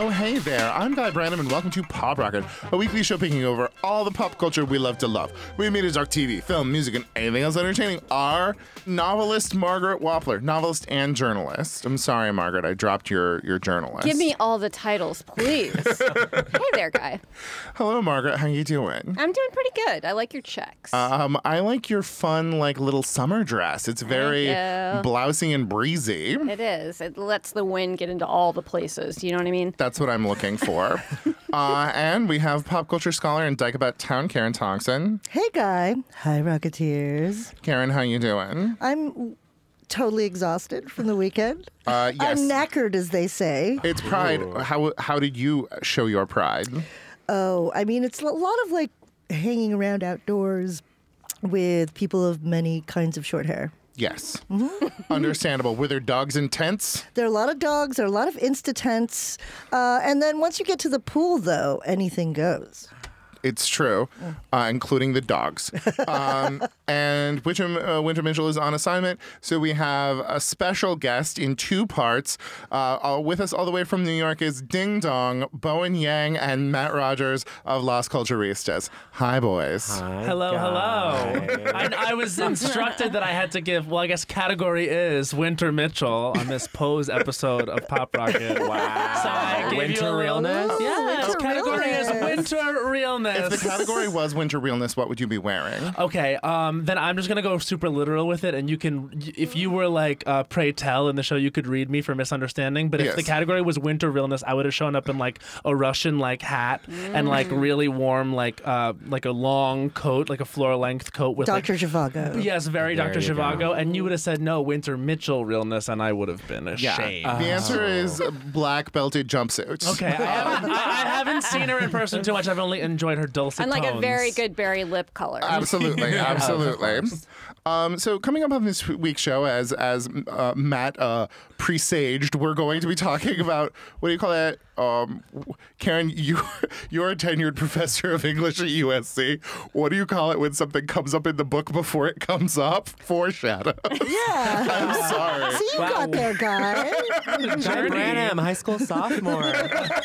Oh, hey there. I'm Guy Branum, and welcome to Pop Rocket, a weekly show picking over all the pop culture we love to love. We made it dark TV, film, music, and anything else entertaining. Our novelist, Margaret Wappler, novelist and journalist. I'm sorry, Margaret, I dropped your journalist. Give me all the titles, please. Hey there, Guy. Hello, Margaret. How you doing? I'm doing pretty good. I like your checks. I like your fun, little summer dress. It's very blousy and breezy. It is. It lets the wind get into all the places. You know what I mean? That's what I'm looking for. And we have pop culture scholar and dyke about town, Karen Thompson. Hey, Guy. Hi, Rocketeers. Karen, how you doing? I'm totally exhausted from the weekend. Yes. I'm knackered, as they say. It's Pride. How did you show your pride? Oh, I mean, it's a lot of hanging around outdoors with people of many kinds of short hair. Yes. Mm-hmm. Understandable. Were there dogs in tents? There are a lot of dogs. There are a lot of Insta tents. And then once you get to the pool, though, anything goes. It's true, including the dogs. And Winter Mitchell is on assignment, so we have a special guest in two parts. With us all the way from New York is Ding Dong, Bowen Yang, and Matt Rogers of Las Culturistas. Hi, boys. Hi, hello. I was instructed that I had to give, I guess category is Winter Mitchell on this Pose episode of Pop Rocket. Wow. So I gave Winter you a realness? Yes, Winter category realness. is Winter realness. If the category was winter realness, what would you be wearing? Okay, then I'm just gonna go super literal with it, and you can, if you were pray tell in the show, you could read me for misunderstanding. But if Yes. the category was winter realness, I would have shown up in a Russian hat and really warm a long coat, a floor length coat with Dr. Zhivago. Yes, very There Dr. you go. Zhivago, and you would have said no, Winter Mitchell realness, and I would have been ashamed. The answer is black belted jumpsuit. Okay, I haven't seen her in person too much. I've only enjoyed her dulcet And tones. a very good berry lip color. Absolutely, absolutely. So coming up on this week's show, as Matt presaged, we're going to be talking about, what do you call that? Karen, you're a tenured professor of English at USC. What do you call it when something comes up in the book before it comes up? Foreshadow. Yeah. I'm sorry. See, you got there, Guy. Guy Branum, high school sophomore.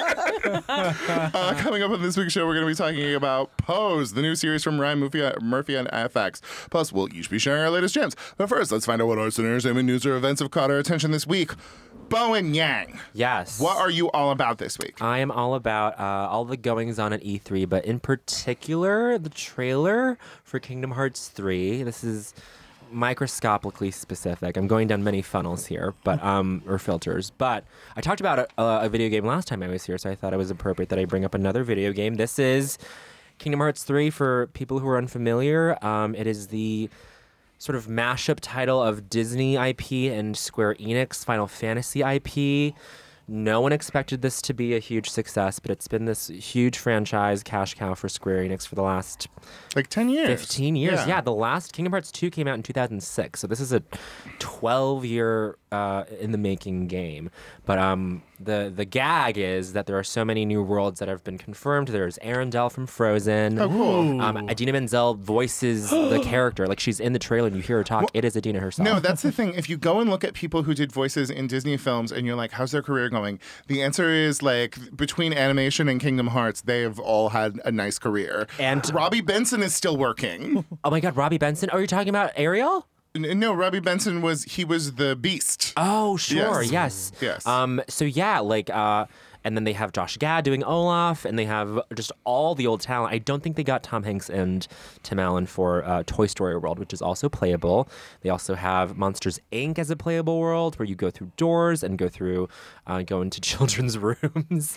Coming up on this week's show, we're going to be talking about Pose, the new series from Ryan Murphy on FX. Plus, we'll each be sharing our latest gems. But first, let's find out what arts and entertainment news or events have caught our attention this week. Bowen Yang. Yes. What are you all about this week? I am all about all the goings on at E3, but in particular, the trailer for Kingdom Hearts 3. This is microscopically specific. I'm going down many funnels here, but or filters. But I talked about a video game last time I was here, so I thought it was appropriate that I bring up another video game. This is Kingdom Hearts 3 for people who are unfamiliar. It is the sort of mashup title of Disney IP and Square Enix Final Fantasy IP. No one expected this to be a huge success, but it's been this huge franchise cash cow for Square Enix for the last 10 years. 15 years. Yeah, the last Kingdom Hearts 2 came out in 2006. So this is a 12-year in the making game. But the gag is that there are so many new worlds that have been confirmed. There's Arendelle from Frozen. Oh, cool. Idina Menzel voices the character. She's in the trailer and you hear her talk. It is Idina herself. No, that's the thing. If you go and look at people who did voices in Disney films and you're like, how's their career going? The answer is between animation and Kingdom Hearts, they've all had a nice career. And Robbie Benson is still working. Oh my God, Robbie Benson. Are you talking about Ariel? No, Robbie Benson was the Beast. Oh, sure. Yes. Yes. So yeah, and then they have Josh Gad doing Olaf, and they have just all the old talent. I don't think they got Tom Hanks and Tim Allen for Toy Story World, which is also playable. They also have Monsters, Inc. as a playable world where you go through doors and go into children's rooms.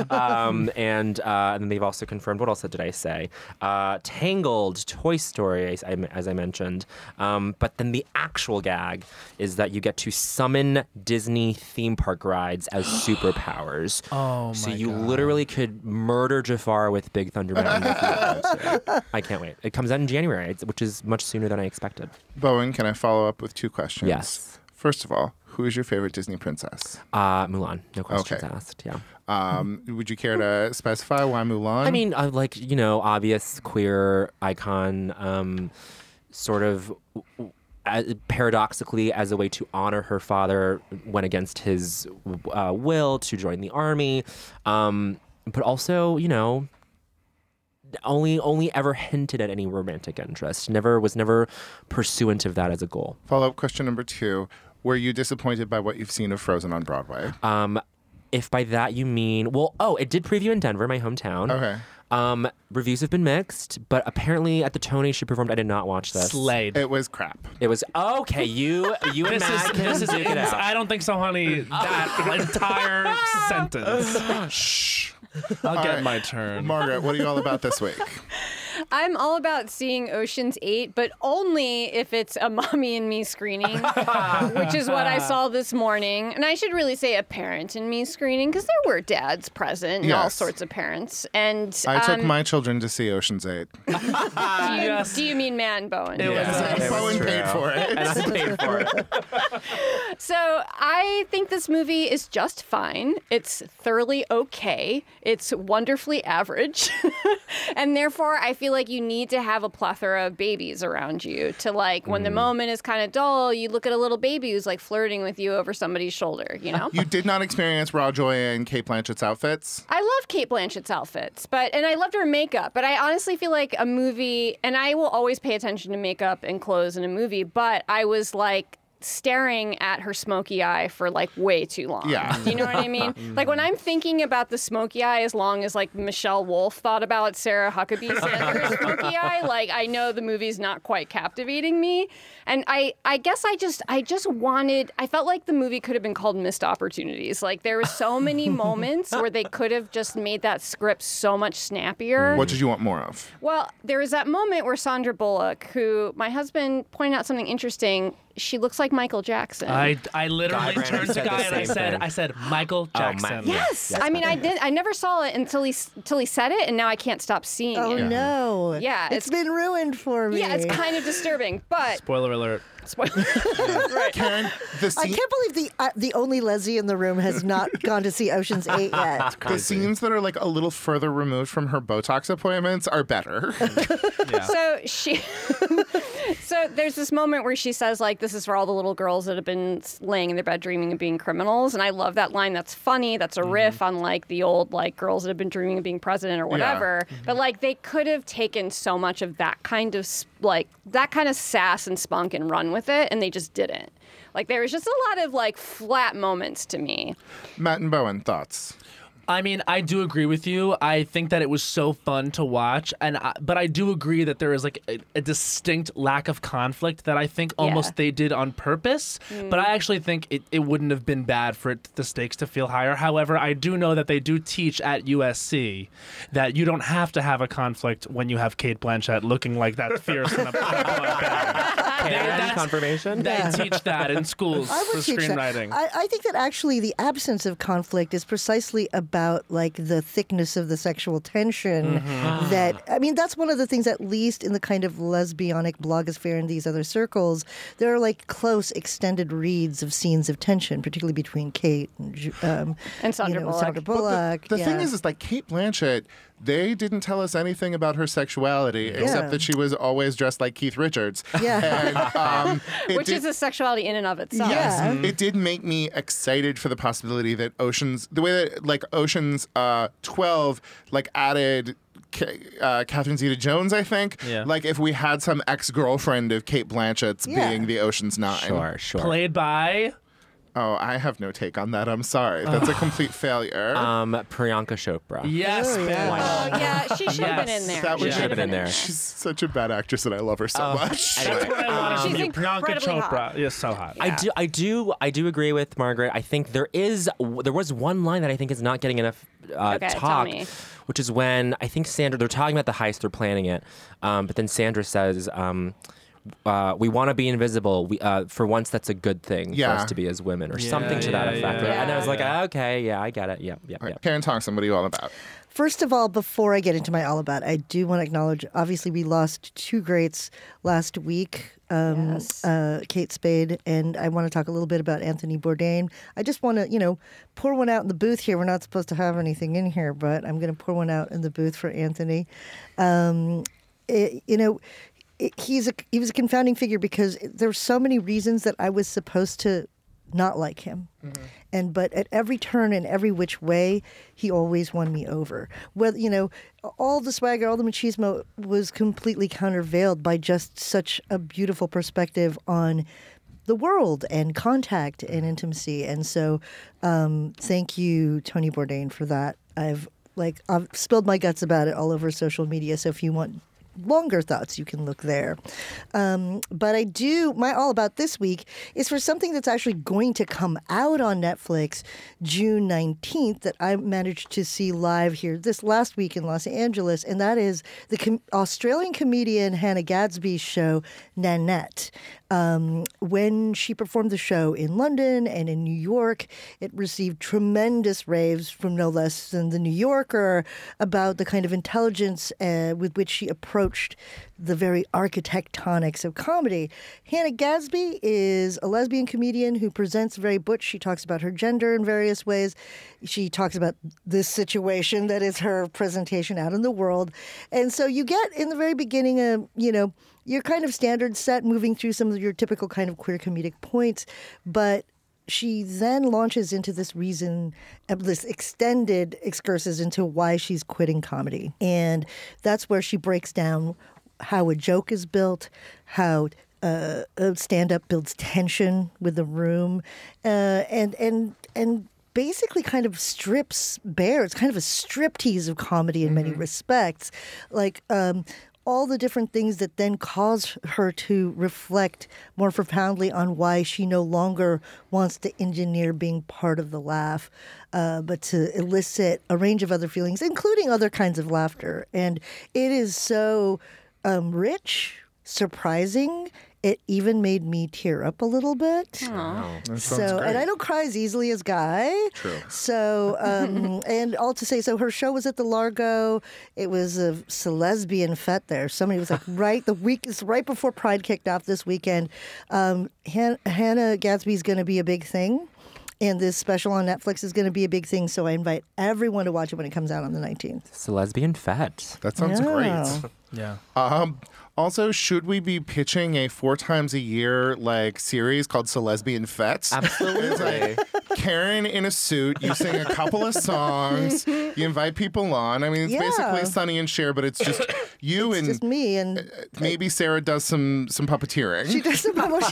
And then they've also confirmed, what else did I say? Tangled, Toy Story, as I mentioned. But then the actual gag is that you get to summon Disney theme park rides as superpowers. Oh my So you God. literally could murder Jafar with Big Thunder Mountain if you wanted to. I can't wait. It comes out in January, which is much sooner than I expected. Bowen, can I follow up with two questions? Yes. First of all, who is your favorite Disney princess? Mulan, no questions Okay. asked. Yeah. Would you care to specify why Mulan? I mean, obvious queer icon, sort of paradoxically, as a way to honor her father, went against his will to join the army. But also, only ever hinted at any romantic interest. Was never pursuant of that as a goal. Follow-up question number 2. Were you disappointed by what you've seen of Frozen on Broadway? If by that you mean, it did preview in Denver, my hometown. Okay. Reviews have been mixed, but apparently at the Tonys she performed. I did not watch this. Slayed. It was crap. It was okay. You and Matt can duke it out. I don't think so, honey. That entire sentence. Shh. I'll All get right. my turn. Margaret, what are you all about this week? I'm all about seeing Ocean's 8, but only if it's a Mommy and Me screening, which is what I saw this morning. And I should really say a Parent and Me screening, because there were dads present and all Yes. sorts of parents. And I took my children to see Ocean's 8. Yes. do you mean Matt and Bowen? It was It was Bowen true. paid for it. And I paid for it. So I think this movie is just fine. It's thoroughly okay. It's wonderfully average. And therefore, I feel like you need to have a plethora of babies around you to when the moment is kind of dull, you look at a little baby who's flirting with you over somebody's shoulder, You did not experience Raw Joy and Kate Blanchett's outfits? I love Kate Blanchett's outfits, and I loved her makeup, but I honestly feel like a movie, and I will always pay attention to makeup and clothes in a movie, but I was staring at her smoky eye for way too long. Yeah. Do you know what I mean? When I'm thinking about the smoky eye as long as Michelle Wolf thought about Sarah Huckabee Sanders' smoky eye, I know the movie's not quite captivating me. And I guess I felt like the movie could have been called Missed Opportunities. There were so many moments where they could have just made that script so much snappier. What did you want more of? Well, there was that moment where Sandra Bullock, who my husband pointed out something interesting, she looks like Michael Jackson. I literally Guy Branum turned to said the Guy and same thing. I said Michael Jackson. Yes. I mean, I never saw it until he said it, and now I can't stop seeing Oh it. no! Yeah, it's been ruined for me. Yeah, it's kind of disturbing, but Spoiler alert. Karen, the I scene... can't believe the only Leslie in the room has not gone to see Ocean's 8 yet. The scenes that are a little further removed from her Botox appointments are better. Yeah. So there's this moment where she says this is for all the little girls that have been laying in their bed dreaming of being criminals, and I love that line. That's funny. That's a riff on the old girls that have been dreaming of being president or whatever. But they could have taken so much of that kind of sass and spunk and run with it, and they just didn't. There was just a lot of flat moments to me. Matt and Bowen, thoughts? I mean, I do agree with you. I think that it was so fun to watch, but I do agree that there is a distinct lack of conflict that I think almost they did on purpose. But I actually think it wouldn't have been bad for the stakes to feel higher. However, I do know that they do teach at USC that you don't have to have a conflict when you have Kate Blanchett looking like that fierce in a Canon confirmation? They teach that in schools I for would teach screenwriting. that. I think that actually the absence of conflict is precisely about the thickness of the sexual tension. That's one of the things, at least in the kind of lesbianic blogosphere and these other circles, there are close extended reads of scenes of tension, particularly between Kate and Sandra Bullock. Sandra Bullock. The thing is Kate Blanchett, they didn't tell us anything about her sexuality except that she was always dressed like Keith Richards. Yeah. And, Which is a sexuality in and of itself. Yes, Yeah. it did make me excited for the possibility that the way that Ocean's 12 added Catherine Zeta-Jones, I think. Yeah. If we had some ex-girlfriend of Kate Blanchett's being the Ocean's 9. Sure. Played by... Oh, I have no take on that. I'm sorry. That's a complete failure. Priyanka Chopra. Yes, Oh, yeah. Oh, yeah, she should have been in there. That She would should have have been there. She's such a bad actress, and I love her so much. Anyway, What I wanted She's from you, Priyanka incredibly Chopra. hot. Yes, so hot. I do agree with Margaret. I think there was one line that I think is not getting enough Okay, tell talk, me. which is when I think they're talking about the heist, they're planning it, but then Sandra says, we want to be invisible. For once, that's a good thing for Yeah. us to be as women, or something to that effect. yeah. And I was like, okay, yeah, I get it. Yeah. All right, Karen Thompson, what are you all about? First of all, before I get into my all about, I do want to acknowledge, obviously, we lost two greats last week, Kate Spade, and I want to talk a little bit about Anthony Bourdain. I just want to, pour one out in the booth here. We're not supposed to have anything in here, but I'm going to pour one out in the booth for Anthony. he was a confounding figure because there were so many reasons that I was supposed to not like him. But at every turn and every which way, he always won me over. Whether, all the swagger, all the machismo was completely countervailed by just such a beautiful perspective on the world and contact and intimacy. And so thank you, Tony Bourdain, for that. I've spilled my guts about it all over social media. So if you want longer thoughts, you can look there. But my all about this week is for something that's actually going to come out on Netflix June 19th that I managed to see live here this last week in Los Angeles, and that is the Australian comedian Hannah Gadsby's show, Nanette. When she performed the show in London and in New York, it received tremendous raves from no less than The New Yorker about the kind of intelligence with which she approached the very architectonics of comedy. Hannah Gadsby is a lesbian comedian who presents very butch. She talks about her gender in various ways. She talks about this situation that is her presentation out in the world. And so you get in the very beginning, your kind of standard set, moving through some of your typical kind of queer comedic points, but she then launches into this extended excursus into why she's quitting comedy. And that's where she breaks down how a joke is built, how a stand-up builds tension with the room, and basically kind of strips bare. It's kind of a striptease of comedy in many respects. All the different things that then cause her to reflect more profoundly on why she no longer wants to engineer being part of the laugh, but to elicit a range of other feelings, including other kinds of laughter. And it is so rich, surprising. It even made me tear up a little bit. That sounds great. And I don't cry as easily as Guy. True. So, and all to say, so her show was at the Largo. It was a lesbian fete there. Somebody was like, it's right before Pride kicked off this weekend. Hannah Gadsby is going to be a big thing. And this special on Netflix is going to be a big thing. So I invite everyone to watch it when it comes out on the 19th. It's a lesbian fete. That sounds great. Yeah. Also, should we be pitching a 4 times a year series called Celesbian Fetes? Absolutely. It's like Karen in a suit, you sing a couple of songs, you invite people on. I mean, it's basically Sonny and Cher, but it's just you and just me and maybe Sarah does some puppeteering. She does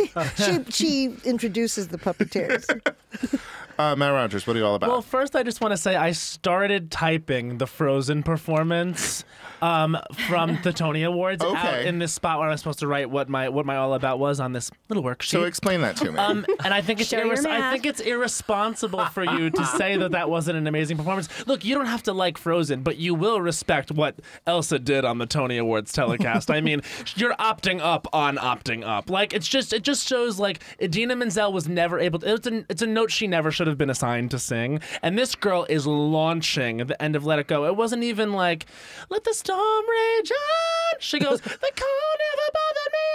she introduces the puppeteers. Matt Rogers, what are you all about? Well, first I just want to say I started typing the Frozen performance from the Tony Awards out in this spot where I was supposed to write what my all about was on this little worksheet. So explain that to me. And I think it's irresponsible for you to say that wasn't an amazing performance. Look, you don't have to like Frozen, but you will respect what Elsa did on the Tony Awards telecast. I mean, you're opting up on opting up. It just shows Idina Menzel was never able to. It's a note she never should have been assigned to sing, and this girl is launching at the end of Let It Go. It wasn't even let the storm rage on. She goes, the cold never bothered me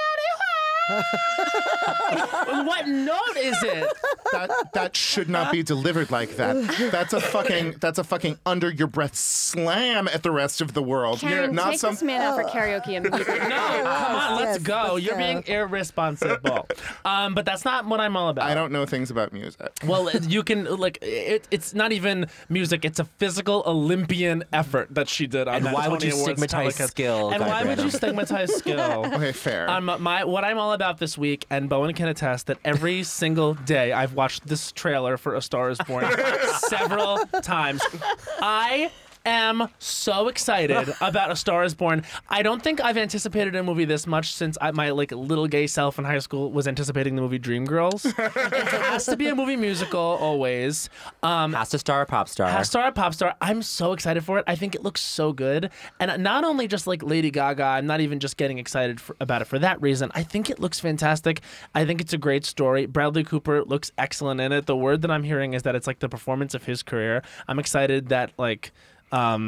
anyway. What note is it? That should not be delivered like that. That's a fucking under your breath slam at the rest of the world. Karen, take this man out for karaoke immediately. No, come on, let's go. You're being irresponsible. But that's not what I'm all about. I don't know things about music. Well, you can it's not even music. It's a physical Olympian effort that she did on and that why Tony would you Awards stigmatize telecast. skill? And why would you stigmatize skill? Okay, fair. What I'm all about this week, and Bowen can attest that every single day I've watched this trailer for A Star Is Born several times. I am so excited about A Star Is Born. I don't think I've anticipated a movie this much since my little gay self in high school was anticipating the movie Dreamgirls. It has to be a movie musical always. Has to star a pop star. Has to star a pop star. I'm so excited for it. I think it looks so good. And not only just Lady Gaga, I'm not even just getting excited about it for that reason. I think it looks fantastic. I think it's a great story. Bradley Cooper looks excellent in it. The word that I'm hearing is that it's the performance of his career. I'm excited that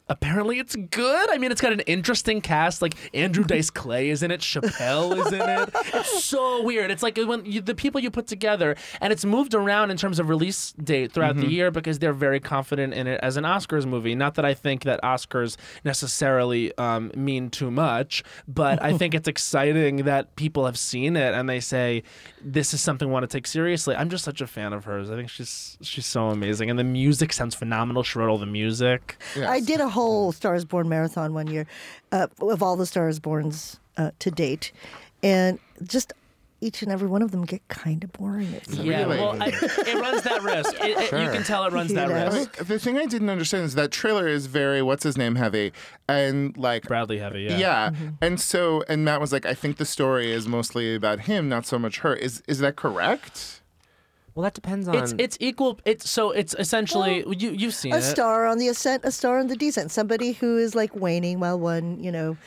apparently it's good. I mean, it's got an interesting cast. Like Andrew Dice Clay is in it. Chappelle is in it. It's so weird. It's like when the people you put together, and it's moved around in terms of release date throughout the year because they're very confident in it as an Oscars movie. Not that I think that Oscars necessarily mean too much, but I think it's exciting that people have seen it and they say, this is something I want to take seriously. I'm just such a fan of hers. I think she's so amazing. And the music sounds phenomenal. She wrote all the music. Yes. I did a whole Stars Born marathon one year of all the Stars Borns to date. And just each and every one of them get kind of boring. Yeah, Really? well, it runs that risk. You can tell it runs that Yeah. risk. The thing I didn't understand is that trailer is very what's his name heavy, and like Bradley Heavy, yeah. yeah, and Matt was like, I think the story is mostly about him, not so much her. Is that correct? Well, that depends on. It's equal. It's essentially you've seen A it. star on the ascent, a star on the descent. Somebody who is like waning while one,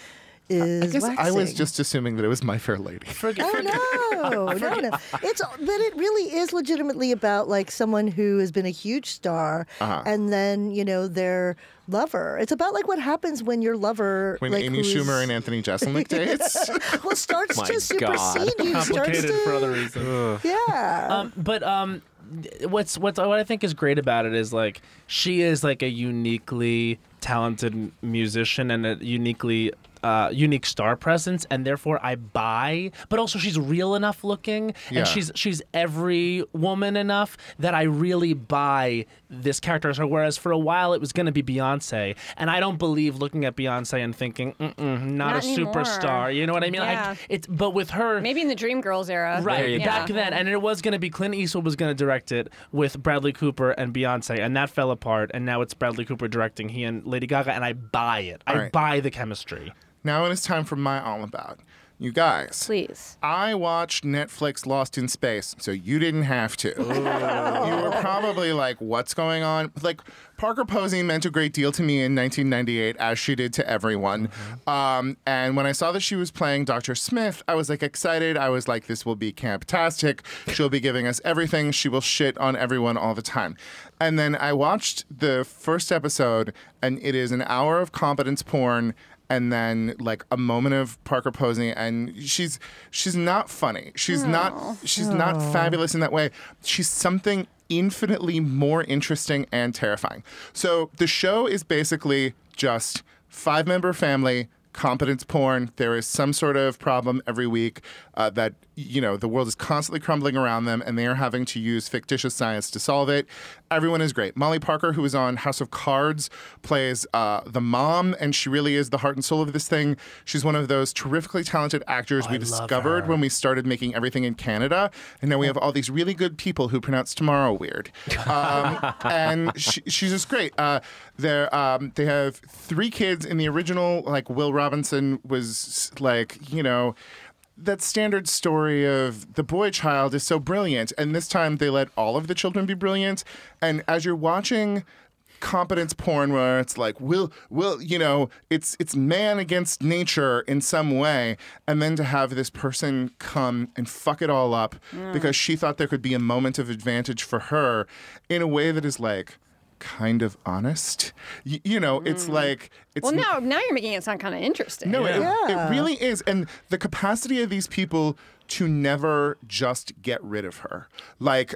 is I guess I was waxing. just assuming that it was My Fair Lady. Oh no, no. But it really is legitimately about like someone who has been a huge star, and then their lover. It's about like what happens when your lover, When like, Amy who's- Schumer and Anthony Jeselnik dates. well, starts My to God. supersede you. Starts Complicated to, for other reasons. yeah. But what I think is great about it is like she is like a uniquely talented musician and a unique star presence, and therefore I buy. But also she's real enough looking, Yeah. and she's every woman enough that I really buy this character as her. Whereas for a while it was going to be Beyonce, and I don't believe looking at Beyonce and thinking, not a Not anymore. superstar. You know what I mean? Yeah. But with her, Maybe in the Dreamgirls era. right, you go. back then, and it was going to be Clint Eastwood was going to direct it with Bradley Cooper and Beyonce, and that fell apart, and now it's Bradley Cooper directing he and Lady Gaga, and I buy it. I right. buy the chemistry. Now it is time for my All About. You guys, Please. I watched Netflix Lost in Space, so you didn't have to. You were probably like, what's going on? Like, Parker Posey meant a great deal to me in 1998, as she did to everyone. And when I saw that she was playing Dr. Smith, I was like excited. I was like, this will be camptastic. She'll be giving us everything. She will shit on everyone all the time. And then I watched the first episode, and it is an hour of competence porn and then like a moment of Parker Posey, and she's not funny. She's not fabulous in that way. She's something infinitely more interesting and terrifying. So the show is basically just 5-member family, competence porn. There is some sort of problem every week that the world is constantly crumbling around them, and they are having to use fictitious science to solve it. Everyone is great. Molly Parker, who is on House of Cards, plays the mom, and she really is the heart and soul of this thing. She's one of those terrifically talented actors we discovered when we started making everything in Canada, and now we have all these really good people who pronounce tomorrow weird. And she's just great. They have 3 kids. In the original, like Will Robinson was like, that standard story of the boy child is so brilliant, and this time they let all of the children be brilliant. And as you're watching competence porn where it's like, it's man against nature in some way, and then to have this person come and fuck it all up because she thought there could be a moment of advantage for her in a way that is like kind of honest. It's like it's Well, now you're making it sound kind of interesting. no, Yeah. it really is. And the capacity of these people to never just get rid of her, like,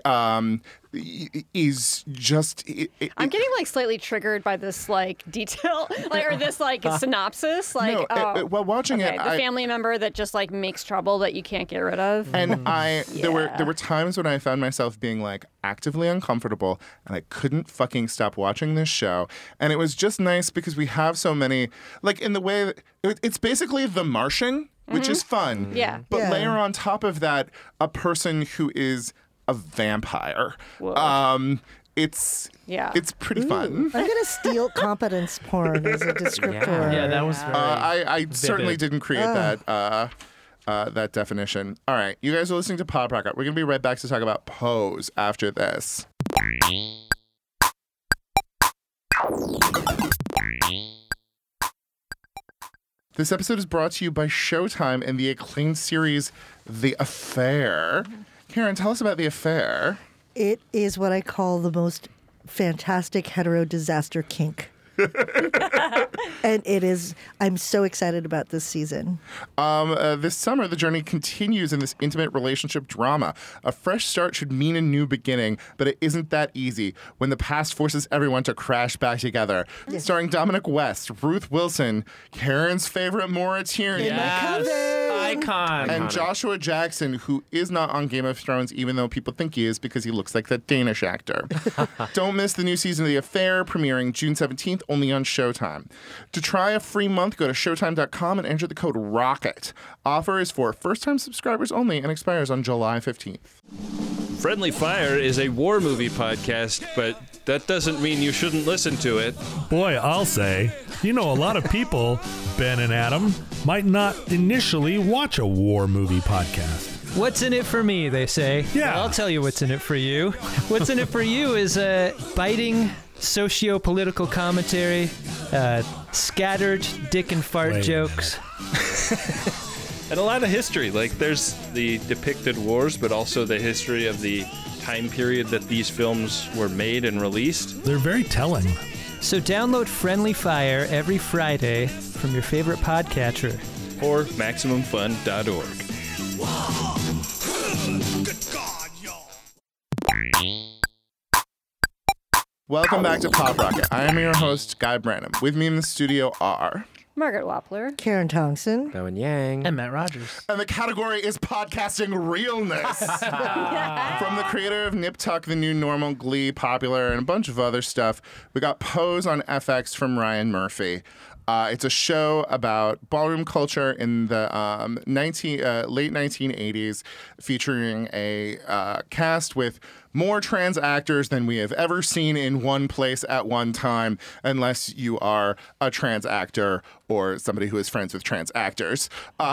is just. I'm getting like slightly triggered by this like detail, or this like synopsis. Like, while watching okay, it, the family member that just like makes trouble that you can't get rid of. and there were times when I found myself being like actively uncomfortable, and I couldn't fucking stop watching this show. And it was just nice because we have so many, like in the way that it's basically The Martian, which is fun. Yeah. But Yeah. layer on top of that a person who is a vampire. It's pretty fun. I'm gonna steal competence porn as a descriptor. Yeah, that was very. I certainly vivid. didn't create that definition. All right, you guys are listening to Pop Rocket. We're gonna be right back to talk about Pose after this. This episode is brought to you by Showtime and the acclaimed series The Affair. Karen, tell us about The Affair. It is what I call the most fantastic hetero disaster kink And I'm so excited about this season. This summer, the journey continues in this intimate relationship drama. A fresh start should mean a new beginning, but it isn't that easy when the past forces everyone to crash back together. Starring Dominic West, Ruth Wilson, Karen's favorite Maura Tierney, Icon. and Joshua Jackson, who is not on Game of Thrones, even though people think he is because he looks like that Danish actor. Don't miss the new season of The Affair, premiering June 17th, only on Showtime. To try a free month, go to Showtime.com and enter the code ROCKET. Offer is for first-time subscribers only and expires on July 15th. Friendly Fire is a war movie podcast, but that doesn't mean you shouldn't listen to it. Boy, I'll say, a lot of people, Ben and Adam, might not initially watch a war movie podcast. What's in it for me, they say. Yeah. Well, I'll tell you what's in it for you. What's in it for you is biting socio-political commentary, scattered dick and fart jokes. And a lot of history. Like, there's the depicted wars, but also the history of the time period that these films were made and released. They're very telling. So download Friendly Fire every Friday from your favorite podcatcher. Or MaximumFun.org. Welcome back to Pop Rocket. I am your host, Guy Branum. With me in the studio are... Margaret Wappler. Karen Tongson. Bowen Yang. And Matt Rogers. And the category is podcasting realness. From the creator of Nip Tuck, The New Normal, Glee, Popular, and a bunch of other stuff, we got Pose on FX from Ryan Murphy. It's a show about ballroom culture in the late 1980s, featuring a cast with more trans actors than we have ever seen in one place at one time, unless you are a trans actor or somebody who is friends with trans actors.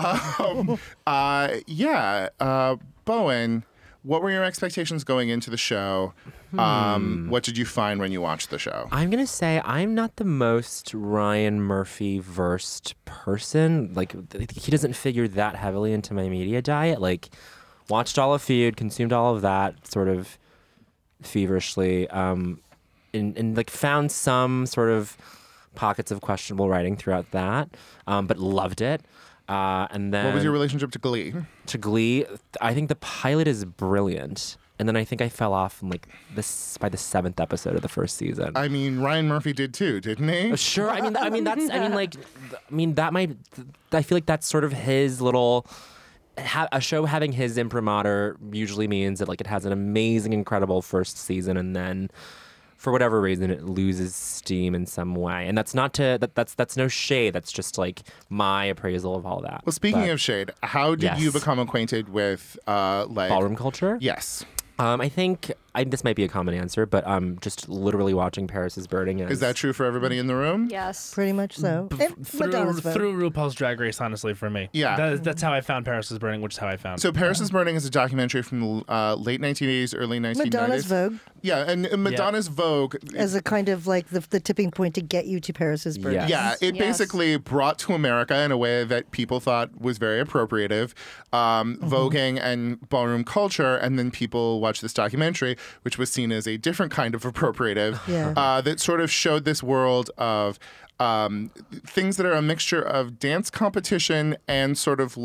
Bowen, what were your expectations going into the show? What did you find when you watched the show? I'm going to say I'm not the most Ryan Murphy-versed person. Like, he doesn't figure that heavily into my media diet. Like, watched all of Feud, consumed all of that sort of feverishly, and like found some sort of pockets of questionable writing throughout that, but loved it. And then What was your relationship to Glee? To Glee, I think the pilot is brilliant. And then I think I fell off in by the 7th episode of the first season. I mean, Ryan Murphy did too, didn't he? Sure. I feel like that's sort of his little. A show having his imprimatur usually means that it has an amazing, incredible first season, and then for whatever reason it loses steam in some way. And that's not that's no shade. That's just my appraisal of all that. Well, speaking of shade, how did you become acquainted with ballroom culture? Yes. I think this might be a common answer, but just literally watching Paris is Burning. Is that true for everybody in the room? Yes. Pretty much so. And Madonna's vote. Through RuPaul's Drag Race, honestly, for me. Yeah. That's how I found Paris is Burning, which is how I found So Paris is Burning is a documentary from the late 1980s, early 1990s. Madonna's Vogue. Yeah, and Madonna's Vogue. As a kind of the tipping point to get you to Paris is Burning. Yes. Yeah, it basically brought to America in a way that people thought was very appropriative, voguing and ballroom culture, and then people watched this documentary, which was seen as a different kind of appropriative, that sort of showed this world of things that are a mixture of dance competition and sort of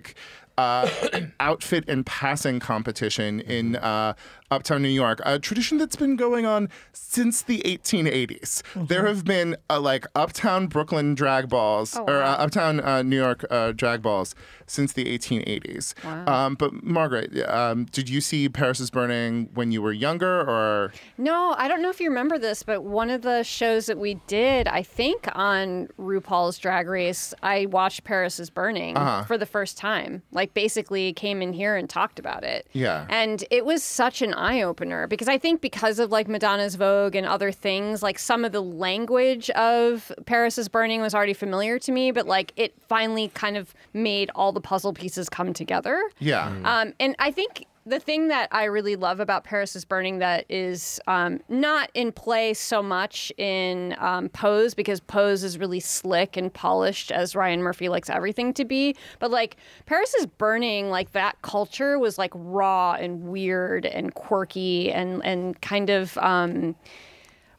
outfit and passing competition in uptown New York, a tradition that's been going on since the 1880s. There have been uptown Brooklyn drag balls or uptown New York drag balls since the 1880s. Wow. But Margaret, did you see Paris is Burning when you were younger, or? No, I don't know if you remember this, but one of the shows that we did, I think on RuPaul's Drag Race, I watched Paris is Burning for the first time. Basically came in here and talked about it. Yeah. And it was such an eye-opener because I think because of Madonna's Vogue and other things, some of the language of Paris is Burning was already familiar to me, but it finally kind of made all the puzzle pieces come together. Yeah. And I think the thing that I really love about Paris is Burning that is not in play so much in Pose, because Pose is really slick and polished, as Ryan Murphy likes everything to be. But Paris is Burning, that culture was raw and weird and quirky and kind of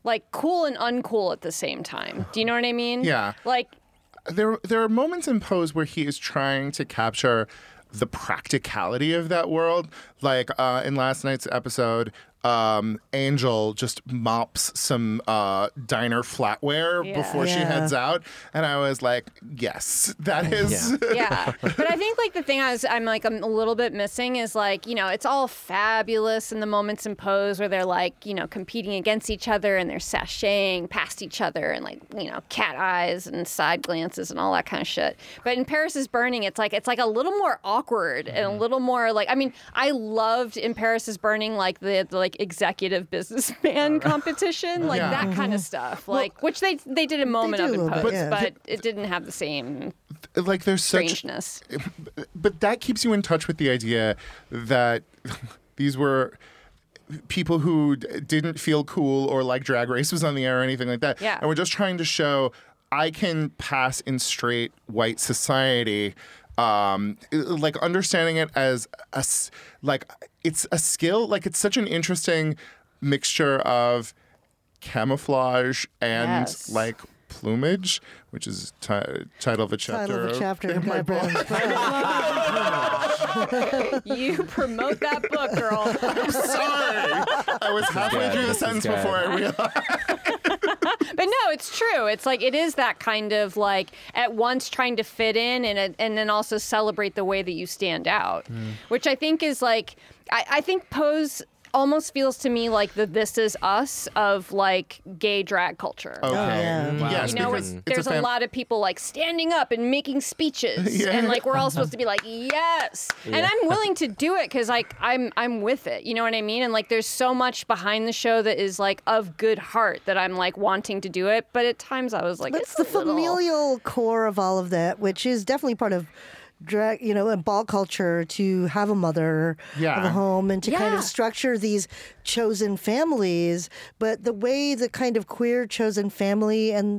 like cool and uncool at the same time. Do you know what I mean? Yeah. Like there are moments in Pose where he is trying to capture the practicality of that world. Like in last night's episode, Angel just mops some diner flatware before she heads out, and I was like, yes, that is. Yeah, but I think like the thing I'm a little bit missing is like, you know, it's all fabulous in the moments in Pose where they're like, you know, competing against each other and they're sashaying past each other and like, you know, cat eyes and side glances and all that kind of shit. But in Paris is Burning, it's like a little more awkward and a little more like, I mean, I loved in Paris is Burning like the like executive businessman competition, like that kind of stuff, like which they did a moment of in Pose, but it didn't have the same like there's strangeness. But that keeps you in touch with the idea that these were people who didn't feel cool or like Drag Race was on the air or anything like that. Yeah. And we're just trying to show I can pass in straight white society. Like understanding it as like it's a skill, like it's such an interesting mixture of camouflage and like plumage, which is title of a chapter. In Guy Brown's book. You promote that book, girl. I'm sorry. I was halfway through the sentence before I realized. But no, it's true. It's like it is that kind of like at once trying to fit in and then also celebrate the way that you stand out, which I think is like I think Pose almost feels to me like the This Is Us of like gay drag culture. Okay. Wow. Yes, You know, because there's a lot of people like standing up and making speeches, and like we're all supposed to be like, yes, and I'm willing to do it because like I'm with it. You know what I mean? And like there's so much behind the show that is like of good heart that I'm like wanting to do it, but at times I was like, It's the familial core of all of that, which is definitely part of drag, you know, and ball culture, to have a mother, have a home, and to kind of structure these chosen families. But the way the kind of queer chosen family and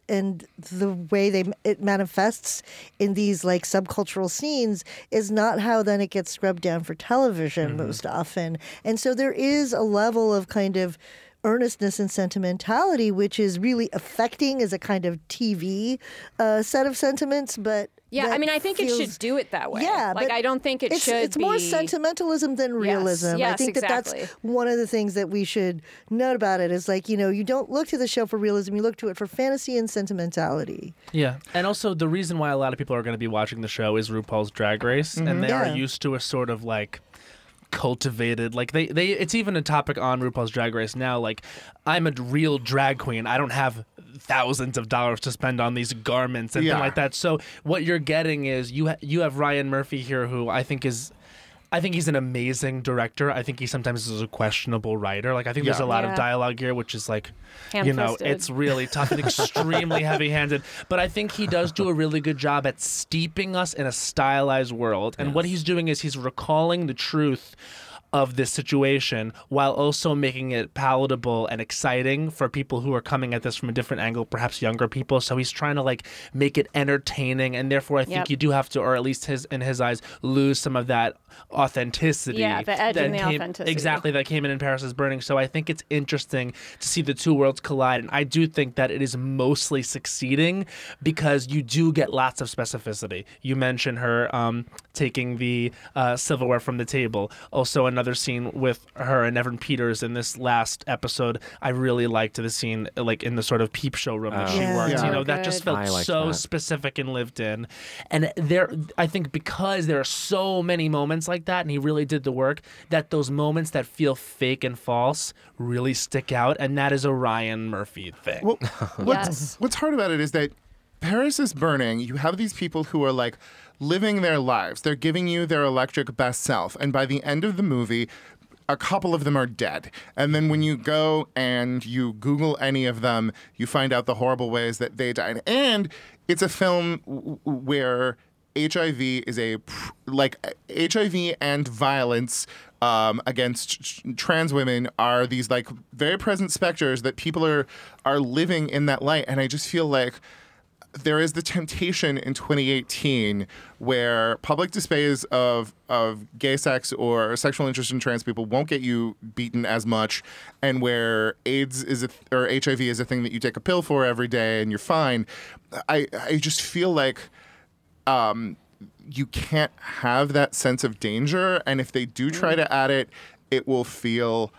the way it manifests in these like subcultural scenes is not how then it gets scrubbed down for television most often. And so there is a level of kind of earnestness and sentimentality, which is really affecting as a kind of TV set of sentiments, but I mean, I think it should do it that way. Yeah, like but I don't think it's It's more sentimentalism than realism. Yes, I think exactly. that's one of the things that we should note about it is like, you know, you don't look to the show for realism, you look to it for fantasy and sentimentality. Yeah, and also the reason why a lot of people are going to be watching the show is RuPaul's Drag Race, and they are used to a sort of like cultivated, like they it's even a topic on RuPaul's Drag Race now, like I'm a real drag queen, I don't have thousands of dollars to spend on these garments and things like that. So what you're getting is you have Ryan Murphy here, who I think he's an amazing director. I think he sometimes is a questionable writer. Like I think there's a lot of dialogue here, which is like, you know, it's really tough and extremely heavy-handed. But I think he does do a really good job at steeping us in a stylized world. And what he's doing is he's recalling the truth of this situation while also making it palatable and exciting for people who are coming at this from a different angle, perhaps younger people. So he's trying to like make it entertaining, and therefore I think you do have to, or at least in his eyes, lose some of that authenticity. Yeah, the edge and the authenticity. Exactly, that came in Paris is Burning. So I think it's interesting to see the two worlds collide, and I do think that it is mostly succeeding because you do get lots of specificity. You mentioned her taking the silverware from the table. Also another scene with her and Evan Peters in this last episode. I really liked the scene like in the sort of peep show room that she worked. Yeah. You know, that just felt so specific and lived in. And I think because there are so many moments like that, and he really did the work, that those moments that feel fake and false really stick out, and that is a Ryan Murphy thing. Well, what's hard about it is that Paris is Burning. You have these people who are like living their lives. They're giving you their electric best self. And by the end of the movie, a couple of them are dead. And then when you go and you Google any of them, you find out the horrible ways that they died. And it's a film where HIV is HIV and violence against trans women are these like very present specters that people are living in that light. And I just feel like there is the temptation in 2018 where public displays of gay sex or sexual interest in trans people won't get you beaten as much, and where AIDS is or HIV is a thing that you take a pill for every day and you're fine. I just feel like you can't have that sense of danger, and if they do try to add it, it will feel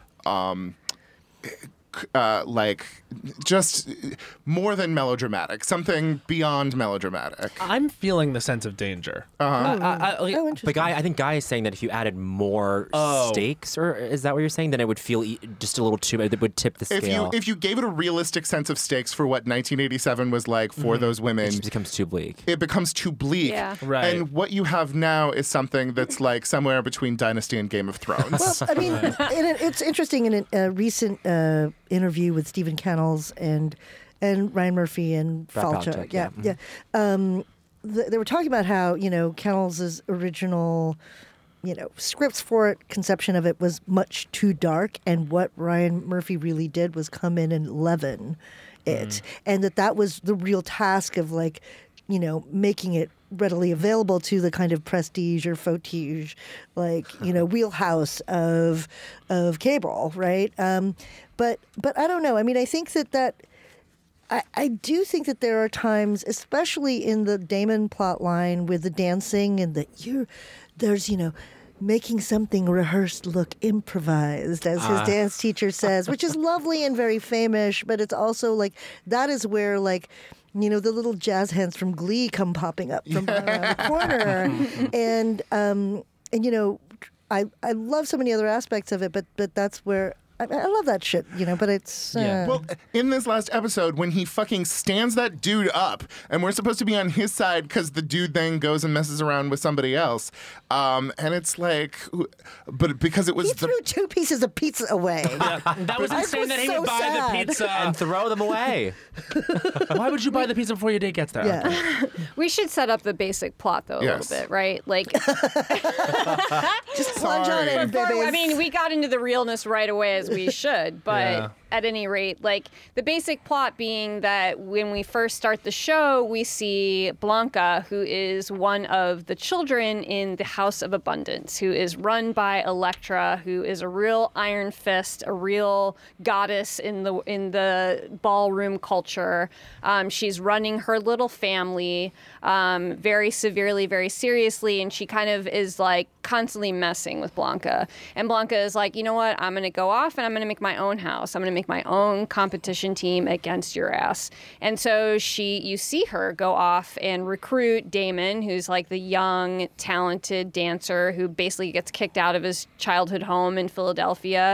like just more than melodramatic, something beyond melodramatic. I'm feeling the sense of danger. But I think Guy is saying that if you added more stakes, or is that what you're saying? Then it would feel just a little too. It would tip the scale. If you gave it a realistic sense of stakes for what 1987 was like for those women, it just becomes too bleak. It becomes too bleak. Yeah. Right. And what you have now is something that's like somewhere between Dynasty and Game of Thrones. Well, I mean, it's interesting in a recent interview with Stephen Cannells and Ryan Murphy and Brad Falchuk. Falchuk, Yeah. They were talking about how, Cannells' original, scripts for it, conception of it was much too dark, and what Ryan Murphy really did was come in and leaven it, and that was the real task of making it readily available to the kind of prestige or fautige, wheelhouse of cable, right? But I don't know. I mean, I think that I do think that there are times, especially in the Damon plot line with the dancing and there's making something rehearsed look improvised, as his dance teacher says, which is lovely and very famous, but it's also that is where the little jazz hands from Glee come popping up from around the corner. And I love so many other aspects of it, but that's where I love that shit, but it's... Well, in this last episode, when he fucking stands that dude up, and we're supposed to be on his side because the dude then goes and messes around with somebody else, and it's like... But because it was... He threw 2 pieces of pizza away. That was insane that he would buy sad. the pizza. And throw them away. Why would you buy the pizza before your date gets there? Yeah. We should set up the basic plot though a Yes. little bit, right? Just plunge on Sorry. in, baby. I mean, we got into the realness right away as we should, but at any rate, the basic plot being that when we first start the show, we see Blanca, who is one of the children in the House of Abundance, who is run by Elektra, who is a real iron fist, a real goddess in the ballroom culture. She's running her little family very severely, very seriously, and she kind of is constantly messing with Blanca. And Blanca is like, you know what? I'm going to go off and I'm going to make my own house. I'm going to make my own competition team against your ass. And so you see her go off and recruit Damon, who's the young, talented dancer who basically gets kicked out of his childhood home in Philadelphia,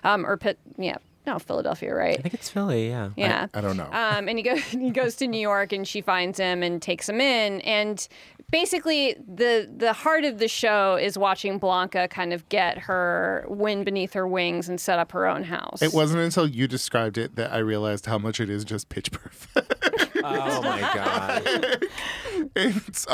Philadelphia, right? I think it's Philly, yeah. Yeah. I don't know. And he goes to New York, and she finds him and takes him in. And basically, the heart of the show is watching Blanca kind of get her wind beneath her wings and set up her own house. It wasn't until you described it that I realized how much it is just Pitch Perfect. Oh my god. It's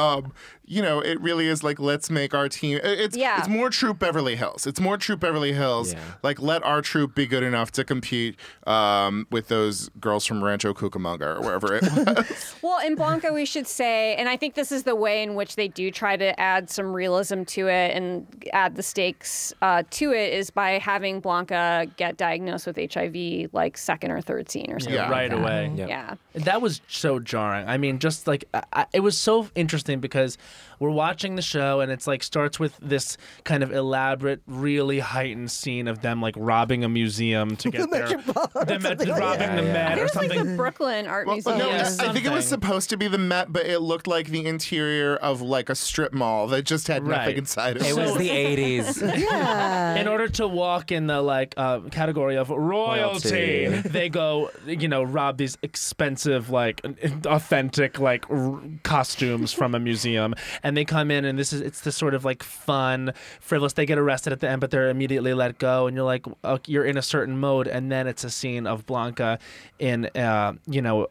it really is let's make our team. It's more Troop Beverly Hills. It's more Troop Beverly Hills. Yeah. Let our troop be good enough to compete with those girls from Rancho Cucamonga or wherever it was. Well, in Blanca, we should say, and I think this is the way in which they do try to add some realism to it and add the stakes to it, is by having Blanca get diagnosed with HIV second or third scene or something. Yeah. Right away. Yep. Yeah. That was so jarring. I mean, just it was so interesting because we're watching the show and it's starts with this kind of elaborate, really heightened scene of them robbing a museum to get their robbing the Met It or was something. the Brooklyn Art Museum. No, Yeah, I think it was something. supposed to be the Met, but it looked like the interior of a strip mall that just had nothing Right. inside of it. It was the 80s. Yeah. In order to walk in the category of royalty, they go, rob these expensive, authentic, costumes from a museum, and they come in, and it's this sort of fun, frivolous. They get arrested at the end, but they're immediately let go, and you're like, you're in a certain mode, and then it's a scene of Blanca in, in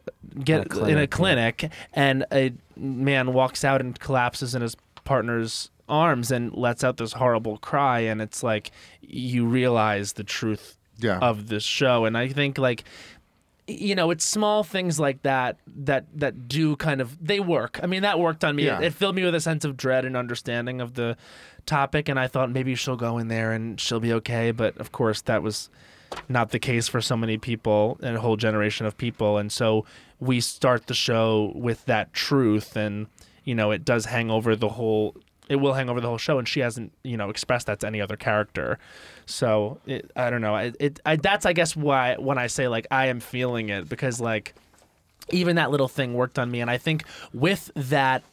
a clinic, and a man walks out and collapses in his partner's arms and lets out this horrible cry, and it's you realize the truth of this show. And I think it's small things like that do kind of, they work. I mean, that worked on me. Yeah. It filled me with a sense of dread and understanding of the topic, and I thought maybe she'll go in there and she'll be okay. But of course, that was not the case for so many people and a whole generation of people. And so we start the show with that truth, and it does hang over the whole. It will hang over the whole show, and she hasn't, expressed that to any other character. So I don't know. That's, I guess, why when I say like I am feeling it, because like even that little thing worked on me, and I think with that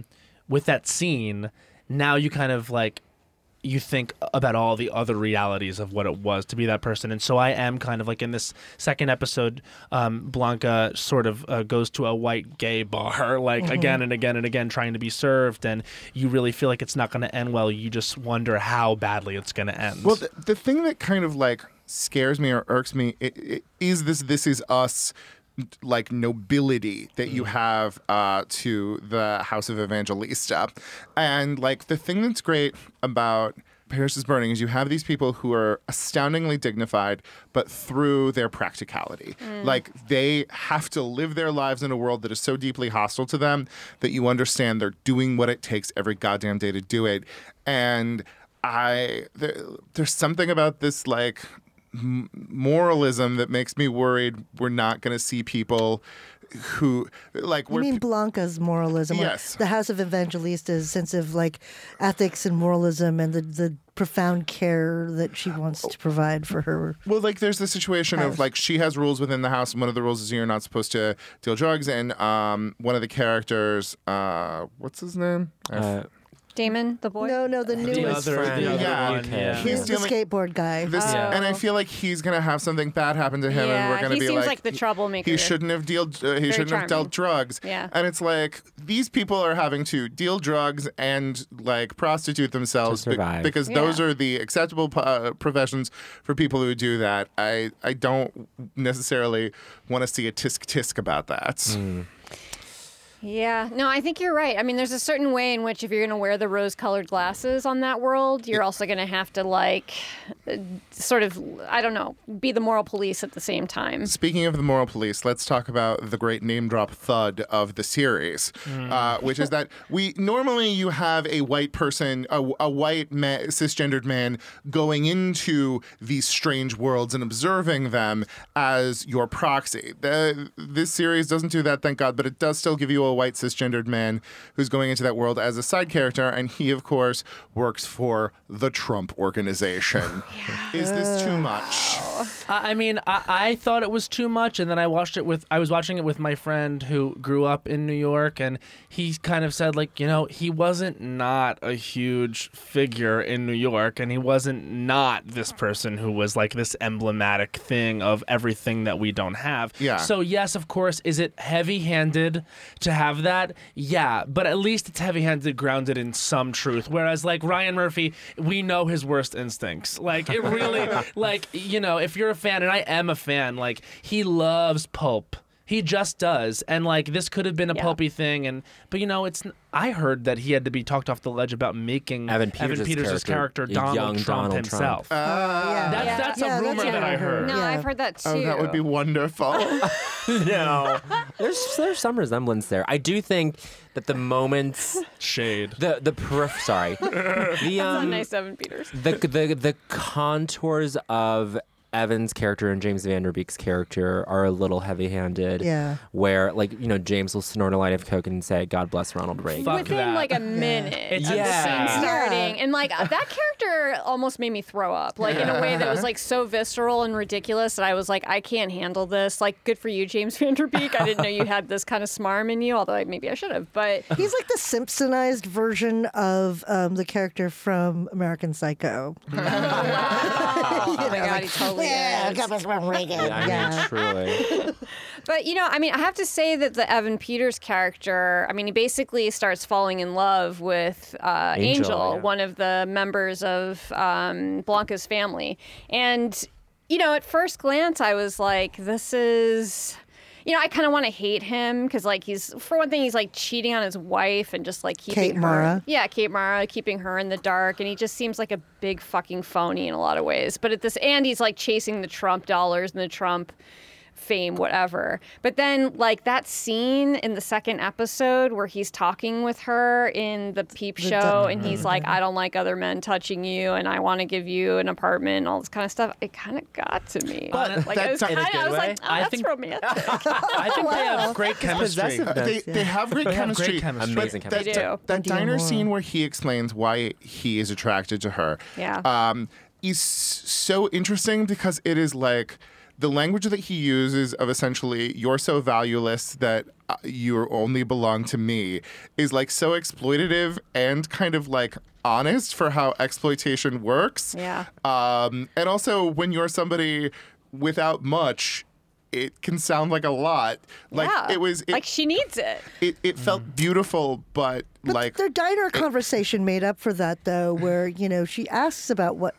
scene, now you kind of like you think about all the other realities of what it was to be that person. And so I am kind of like in this second episode, Blanca sort of goes to a white gay bar, like again and again and again, trying to be served. And you really feel like it's not going to end well. You just wonder how badly it's going to end. Well, the thing that kind of like scares me or irks me is this is us like nobility that you have to the House of Evangelista. And like the thing that's great about Paris is Burning is you have these people who are astoundingly dignified, but through their practicality. Like they have to live their lives in a world that is so deeply hostile to them that you understand they're doing what it takes every goddamn day to do it. And there's something about this like moralism that makes me worried we're not going to see people who like You mean Blanca's moralism? Yes. The House of Evangelista's sense of like ethics and moralism and the profound care that she wants to provide for her. Well, like there's the situation of like she has rules within the house, and one of the rules is you're not supposed to deal drugs. And one of the characters, what's his name? Damon, the boy? No, the newest. the other Yeah. one, yeah. He's the skateboard guy. And I feel like he's gonna have something bad happen to him, and we're gonna he be seems like the troublemaker. he shouldn't have dealt charming. drugs. Yeah. And it's like these people are having to deal drugs and like prostitute themselves To survive. because those are the acceptable professions for people who do that. I don't necessarily want to see a tisk about that. Yeah, no, I think you're right. I mean, there's a certain way in which if you're going to wear the rose-colored glasses on that world, you're also going to have to like sort of, I don't know, be the moral police at the same time. Speaking of the moral police, let's talk about the great name drop thud of the series, which is that normally you have a white person, a white cisgendered man going into these strange worlds and observing them as your proxy. This series doesn't do that, thank God, but it does still give you a white cisgendered man who's going into that world as a side character, and he, of course, works for the Trump Organization. Is this too much? I mean, I thought it was too much, and then I was watching it with my friend who grew up in New York, and he kind of said, like, he wasn't not a huge figure in New York, and he wasn't not this person who was like this emblematic thing of everything that we don't have. Yeah. So yes, of course, is it heavy-handed to have that? Yeah, but at least it's heavy-handed, grounded in some truth. Whereas like Ryan Murphy, we know his worst instincts. Like it really, like, if you're a fan, and I am a fan, like he loves pulp. He just does. And like this could have been a pulpy thing, but it's. I heard that he had to be talked off the ledge about making Evan Peters' character young Donald Trump himself. That's a rumor that I heard. No, I've heard that too. Oh, that would be wonderful. No, there's some resemblance there. I do think that the moments Shade. sorry, That's a nice Evan Peters. the contours of Evan's character and James Van Der Beek's character are a little heavy-handed. Yeah. Where, like, James will snort a line of coke and say, "God bless Ronald Reagan." Fuck Within that. like a minute of the Yeah. scene starting. And like that character almost made me throw up, like in a way that was like so visceral and ridiculous that I was like, I can't handle this. Like, good for you, James Van Der Beek. I didn't know you had this kind of smarm in you, although maybe I should have. But He's like the Simpsonized version of the character from American Psycho. oh my God, he totally is. Truly. But, I have to say that the Evan Peters character, he basically starts falling in love with Angel, yeah. one of the members of Blanca's family. And, at first glance, I was like, this is... I kind of want to hate him because, like, for one thing, he's like cheating on his wife and just like keeping Kate Mara. Kate Mara, keeping her in the dark, and he just seems like a big fucking phony in a lot of ways. But and he's like chasing the Trump dollars and the Trump fame, whatever. But then, like, that scene in the second episode where he's talking with her in the peep show and he's like, I don't like other men touching you and I want to give you an apartment and all this kind of stuff, it kind of got to me. But like, I was like, oh, I that's think- romantic. I think they have great chemistry. They have great chemistry. Amazing but chemistry. They do. That diner scene where he explains why he is attracted to her. Yeah. Is so interesting because it is like the language that he uses of essentially you're so valueless that you only belong to me is like so exploitative and kind of like honest for how exploitation works. Yeah. And also when you're somebody without much, it can sound like a lot. Like yeah. it was like she needs it. It felt beautiful, but like their diner conversation made up for that, though, where she asks about what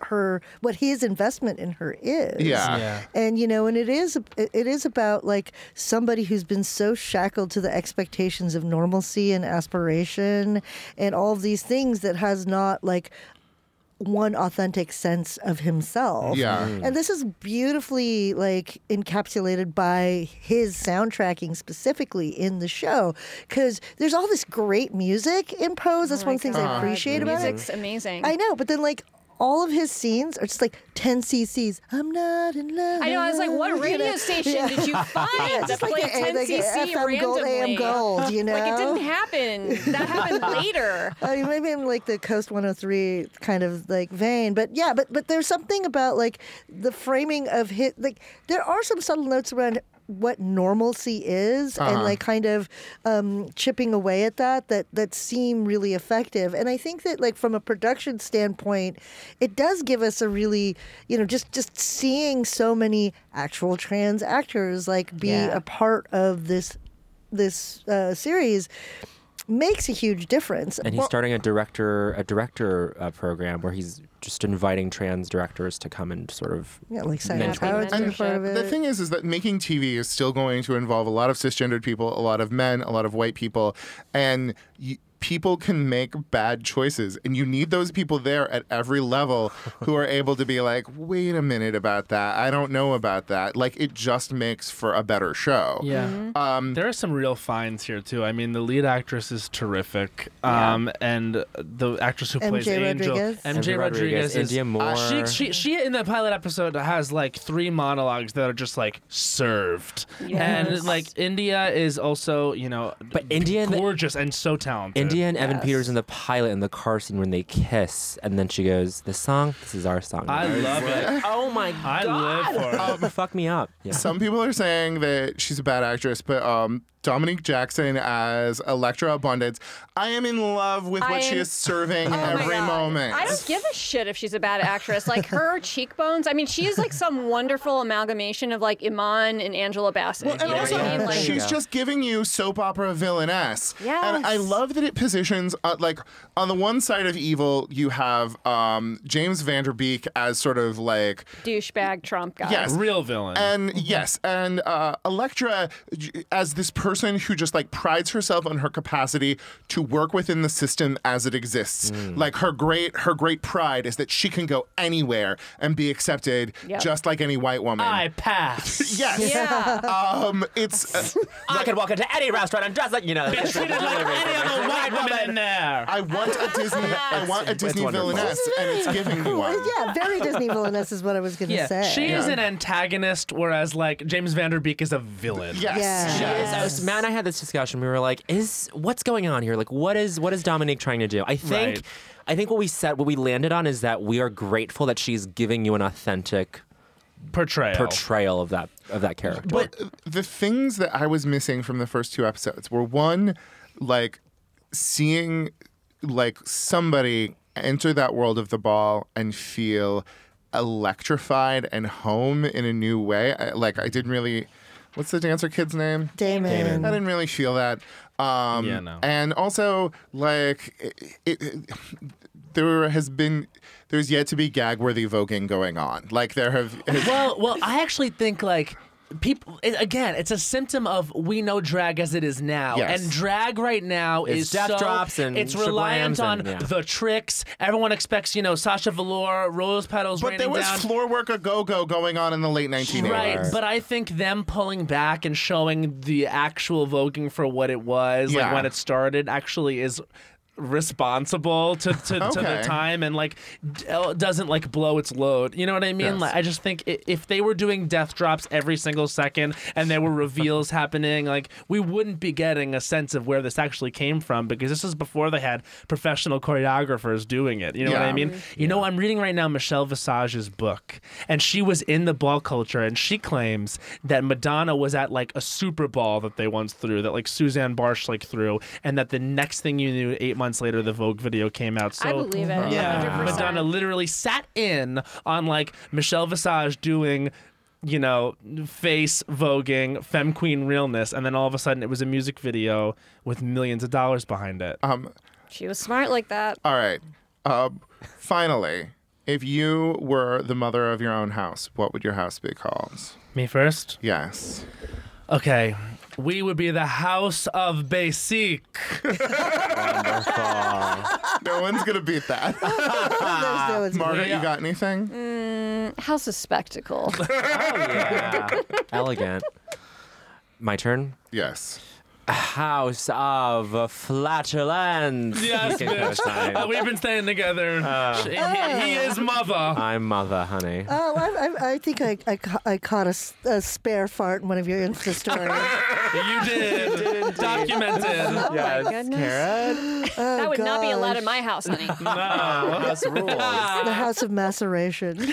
his investment in her is. Yeah. And and it is about like somebody who's been so shackled to the expectations of normalcy and aspiration and all of these things that has not like one authentic sense of himself. Yeah. And this is beautifully like encapsulated by his soundtracking specifically in the show because there's all this great music in Pose. That's one of the things I appreciate about it. Music's amazing. I know, but then like all of his scenes are just like 10 cc's. I'm not in love. I know. I was like, what radio station did you find that Just like played 10 like cc FM Gold, randomly? AM Gold, Like, it didn't happen. That happened later. I mean, maybe in like the Coast 103 kind of like vein, but yeah, but there's something about like the framing of his, like there are some subtle notes around what normalcy is and like kind of chipping away at that seem really effective. And I think that like from a production standpoint, it does give us a really, just seeing so many actual trans actors like be a part of this series makes a huge difference. And he's starting a director program where he's just inviting trans directors to come and sort of like Simon mentor Howard's them. been part of it. The thing is that making TV is still going to involve a lot of cisgendered people, a lot of men, a lot of white people, and people can make bad choices, and you need those people there at every level who are able to be like, wait a minute about that. I don't know about that. Like, it just makes for a better show. Yeah. There are some real finds here, too. I mean, the lead actress is terrific. And the actress who plays Angel. MJ Rodriguez. India Moore. She, in the pilot episode, has like 3 monologues that are just like served. Yes. And like India is also, But India gorgeous and so talented. India and Evan Peters in the pilot in the car scene when they kiss, and then she goes, "This is our song." I love it. Oh my god! I live for it. Fuck me up. Yeah. Some people are saying that she's a bad actress, but Dominique Jackson as Electra Abundance, I am in love with what she is serving every moment. I don't give a shit if she's a bad actress. Like her cheekbones, I mean, she is like some wonderful amalgamation of like Iman and Angela Bassett. Well, and also, Like, she's just giving you soap opera villainess. Yes. And I love that it positions, like, on the one side of evil, you have James Van Der Beek as sort of like... douchebag Trump guy. Yes. Real villain. And yes, and Electra as this person who just like prides herself on her capacity to work within the system as it exists. Like her great pride is that she can go anywhere and be accepted just like any white woman. I pass. Yes. Yeah. It's I could walk into any restaurant and dress like Treated like any other white woman in there. I want a Disney villainess, and it's giving me one. Yeah, very Disney villainess is what I was going to say. She is an antagonist, whereas like James Van Der Beek is a villain. Yes. Yes. Matt and I had this discussion. We were like, what's going on here? Like, what is Dominique trying to do? I think what we landed on is that we are grateful that she's giving you an authentic portrayal of that character. But the things that I was missing from the first 2 episodes were, one, like seeing like somebody enter that world of the ball and feel electrified and home in a new way. I didn't really. What's the dancer kid's name? Damon. I didn't really feel that. No. And also, like, there's yet to be gag-worthy voguing going on. Like, there have... Well, I actually think like people again, it's a symptom of we know drag as it is now, Yes. and drag right now It's death drops and it's reliant on shablams and, the tricks. Everyone expects Sasha Velour, rose petals But raining there was down. floor work a go-go going on in the late 1980s. Right, but I think them pulling back and showing the actual voguing for what it was, like Yeah. when it started, actually is responsible to the Okay. time and doesn't blow its load. You know what I mean? Yes. Like, I just think if they were doing death drops every single second and there were reveals happening, like we wouldn't be getting a sense of where this actually came from, because this is before they had professional choreographers doing it. You know what Yeah. I mean? You know, I'm reading right now Michelle Visage's book, and she was in the ball culture, and she claims that Madonna was at a Super Bowl that they once threw, that Suzanne Barsh threw, and that the next thing you knew, 8 months later, the Vogue video came out. So I believe it. yeah, 100%. Madonna literally sat in on Michelle Visage doing face voguing, femme queen realness, and then all of a sudden it was a music video with millions of dollars behind it. She was smart like that. All right. Finally, if you were the mother of your own house, what would your house be called? Me first? Yes. Okay. We would be the House of Basic. No one's going to beat that. Margaret, you got anything? House of Spectacle. Oh, yeah. Elegant. My turn? Yes. House of Flatulence. Yes, You can bitch. co-sign. We've been staying together. He is mother. I'm mother, honey. Oh, I think I caught a spare fart in one of your Insta stories. You did. Documented. Oh my goodness. Karen? That would not be allowed in gosh. my house, honey. No. House rules. The House of Maceration.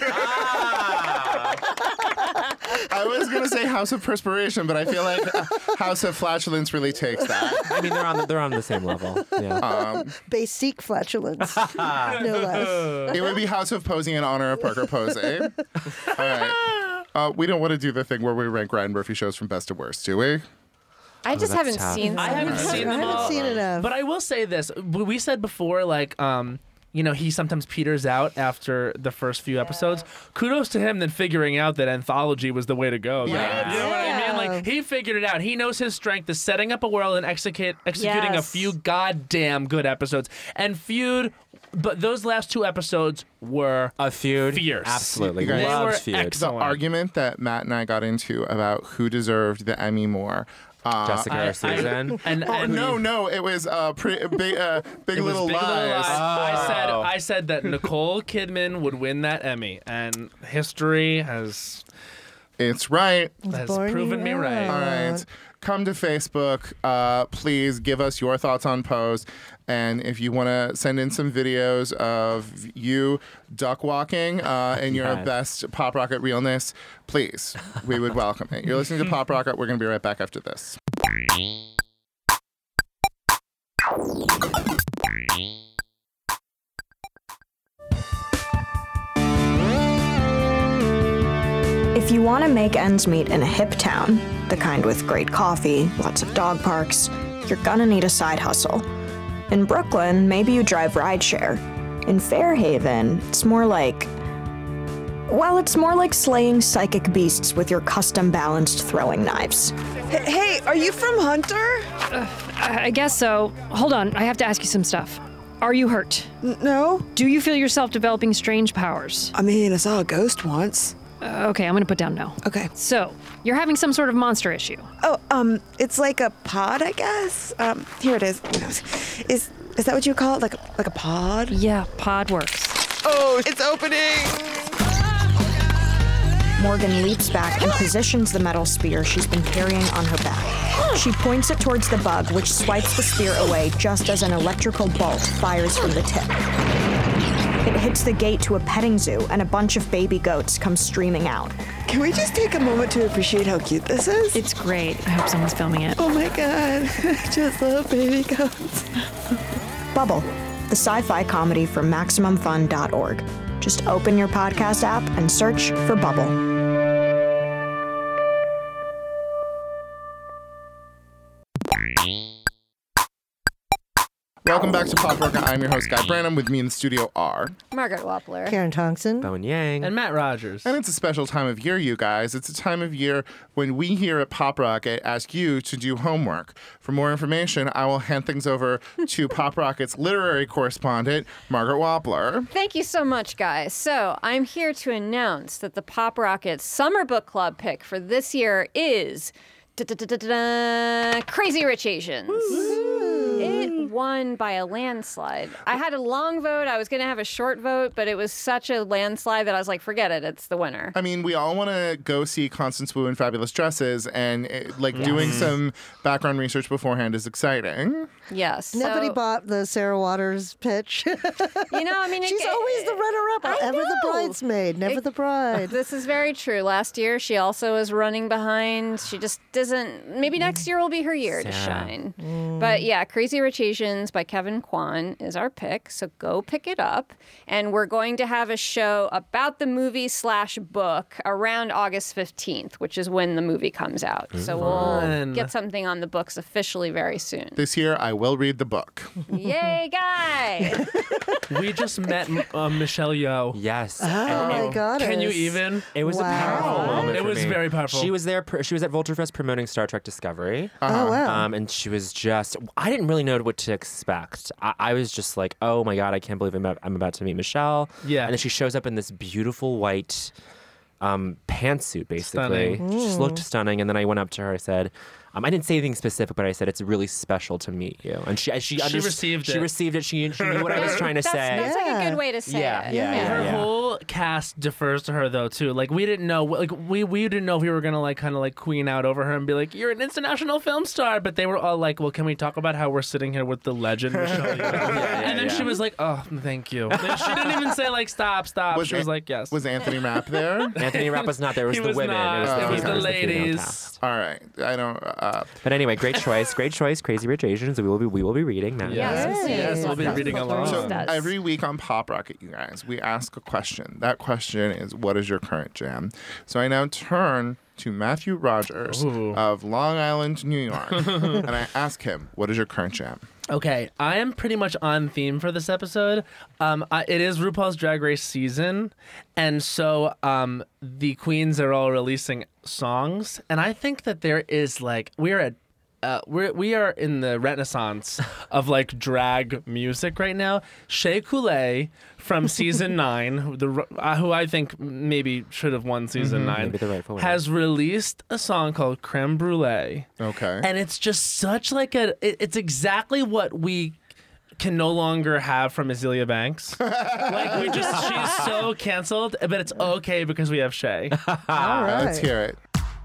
I was going to say House of Perspiration, but I feel like House of Flatulence really takes that. I mean, they're on the same level. Yeah. Basic flatulence. No less. It would be House of Posing in honor of Parker Posey. All right. We don't want to do the thing where we rank Ryan Murphy shows from best to worst, do we? I just that's haven't tough. seen I haven't them. seen them I all. haven't seen enough. But I will say this. We said before, he sometimes peters out after the first few episodes. Kudos to him then figuring out that anthology was the way to go. Yeah. You know what I mean? Yeah. He figured it out. He knows his strength is setting up a world and executing a Yes. few goddamn good episodes. And Feud, but those last 2 episodes were A feud? fierce. Absolutely. You guys- They Loves were feud. The excellent. argument that Matt and I got into about who deserved the Emmy more. Jessica or Susan? No, it was Big It was Little Big Little Lies. Lies. I said that Nicole Kidman would win that Emmy, and history has It's right. Born proven me right. All right. Come to Facebook. Please give us your thoughts on Pose. And if you want to send in some videos of you duck walking in your Yes. best Pop Rocket realness, please, we would welcome it. You're listening to Pop Rocket. We're going to be right back after this. If you want to make ends meet in a hip town, the kind with great coffee, lots of dog parks, you're gonna need a side hustle. In Brooklyn, maybe you drive rideshare. In Fairhaven, it's more like slaying psychic beasts with your custom balanced throwing knives. Hey, are you from Hunter? I guess so. Hold on, I have to ask you some stuff. Are you hurt? No. Do you feel yourself developing strange powers? I mean, I saw a ghost once. Okay, I'm gonna put down no. Okay. So, you're having some sort of monster issue. Oh, it's like a pod, I guess. Here it is. Is that what you call it? Like a pod? Yeah, pod works. Oh, it's opening! Morgan leaps back and positions the metal spear she's been carrying on her back. She points it towards the bug, which swipes the spear away just as an electrical bolt fires from the tip. It hits the gate to a petting zoo, and a bunch of baby goats come streaming out. Can we just take a moment to appreciate how cute this is? It's great. I hope someone's filming it. Oh my god, I just love baby goats. Bubble, the sci-fi comedy from MaximumFun.org. Just open your podcast app and search for Bubble. Welcome back to Pop Rocket. I'm your host, Guy Branum. With me in the studio are Margaret Wappler, Karen Tongson, Bowen Yang, and Matt Rogers. And it's a special time of year, you guys. It's a time of year when we here at Pop Rocket ask you to do homework. For more information, I will hand things over to Pop Rocket's literary correspondent, Margaret Wappler. Thank you so much, guys. So I'm here to announce that the Pop Rocket Summer Book Club pick for this year is Crazy Rich Asians. It won by a landslide. I had a long vote. I was going to have a short vote, but it was such a landslide that I was like, forget it. It's the winner. I mean, we all want to go see Constance Wu in Fabulous Dresses, and doing some background research beforehand is exciting. Yes. Nobody bought the Sarah Waters pitch. You know, I mean, she's always the runner-up. Ever the bridesmaid, never the bride. This is very true. Last year, she also was running behind. She just doesn't. Maybe next year will be her year to shine. But yeah, Crazy Rich Asians by Kevin Kwan is our pick. So go pick it up. And we're going to have a show about the movie/book around August 15th, which is when the movie comes out. So we'll get something on the books officially very soon. This year, I will read the book. Yay, Guy! We just met Michelle Yeoh. Yes. Oh my God! Can you even? It was a powerful moment. It for was me. very powerful. She was there. She was at Vulturefest promoting Star Trek Discovery. Oh wow! And she was just. I didn't really know what to expect. I was just like, oh my God, I can't believe I'm about to meet Michelle. Yeah. And then she shows up in this beautiful white pantsuit, basically. Stunning. She just looked stunning. And then I went up to her. I said. I didn't say anything specific, but I said it's really special to meet you. And she received it. She received it. She knew what I was trying to say. That's like a good way to say it. Her whole cast defers to her though too. Like we didn't know, we didn't know if we were gonna kind of queen out over her and be like, "You're an international film star," but they were all like, "Well, can we talk about how we're sitting here with the legend Michelle Yeoh?" And then she was like, "Oh, thank you." She didn't even say stop. She was like, "Yes." Was Anthony Rapp there? Anthony Rapp was not there. It was He the was women. not. It was the female ladies. cast. All right. I don't. But anyway, great choice. Crazy Rich Asians. We will be reading that. Yes, we'll be reading along. So every week on Pop Rocket, you guys, we ask a question. That question is, what is your current jam? So I now turn to Matthew Rogers of Long Island, New York, and I ask him, what is your current jam? Okay, I am pretty much on theme for this episode. It is RuPaul's Drag Race season, and so the queens are all releasing songs, and I think that there is we are in the renaissance of drag music right now. Shea Coulee from season 9, who I think maybe should have won season 9, maybe the rightful winner, has released a song called Creme Brulee. Okay. And it's just such it's exactly what we can no longer have from Azealia Banks. She's so canceled, but it's okay because we have Shea. All right. Let's hear it.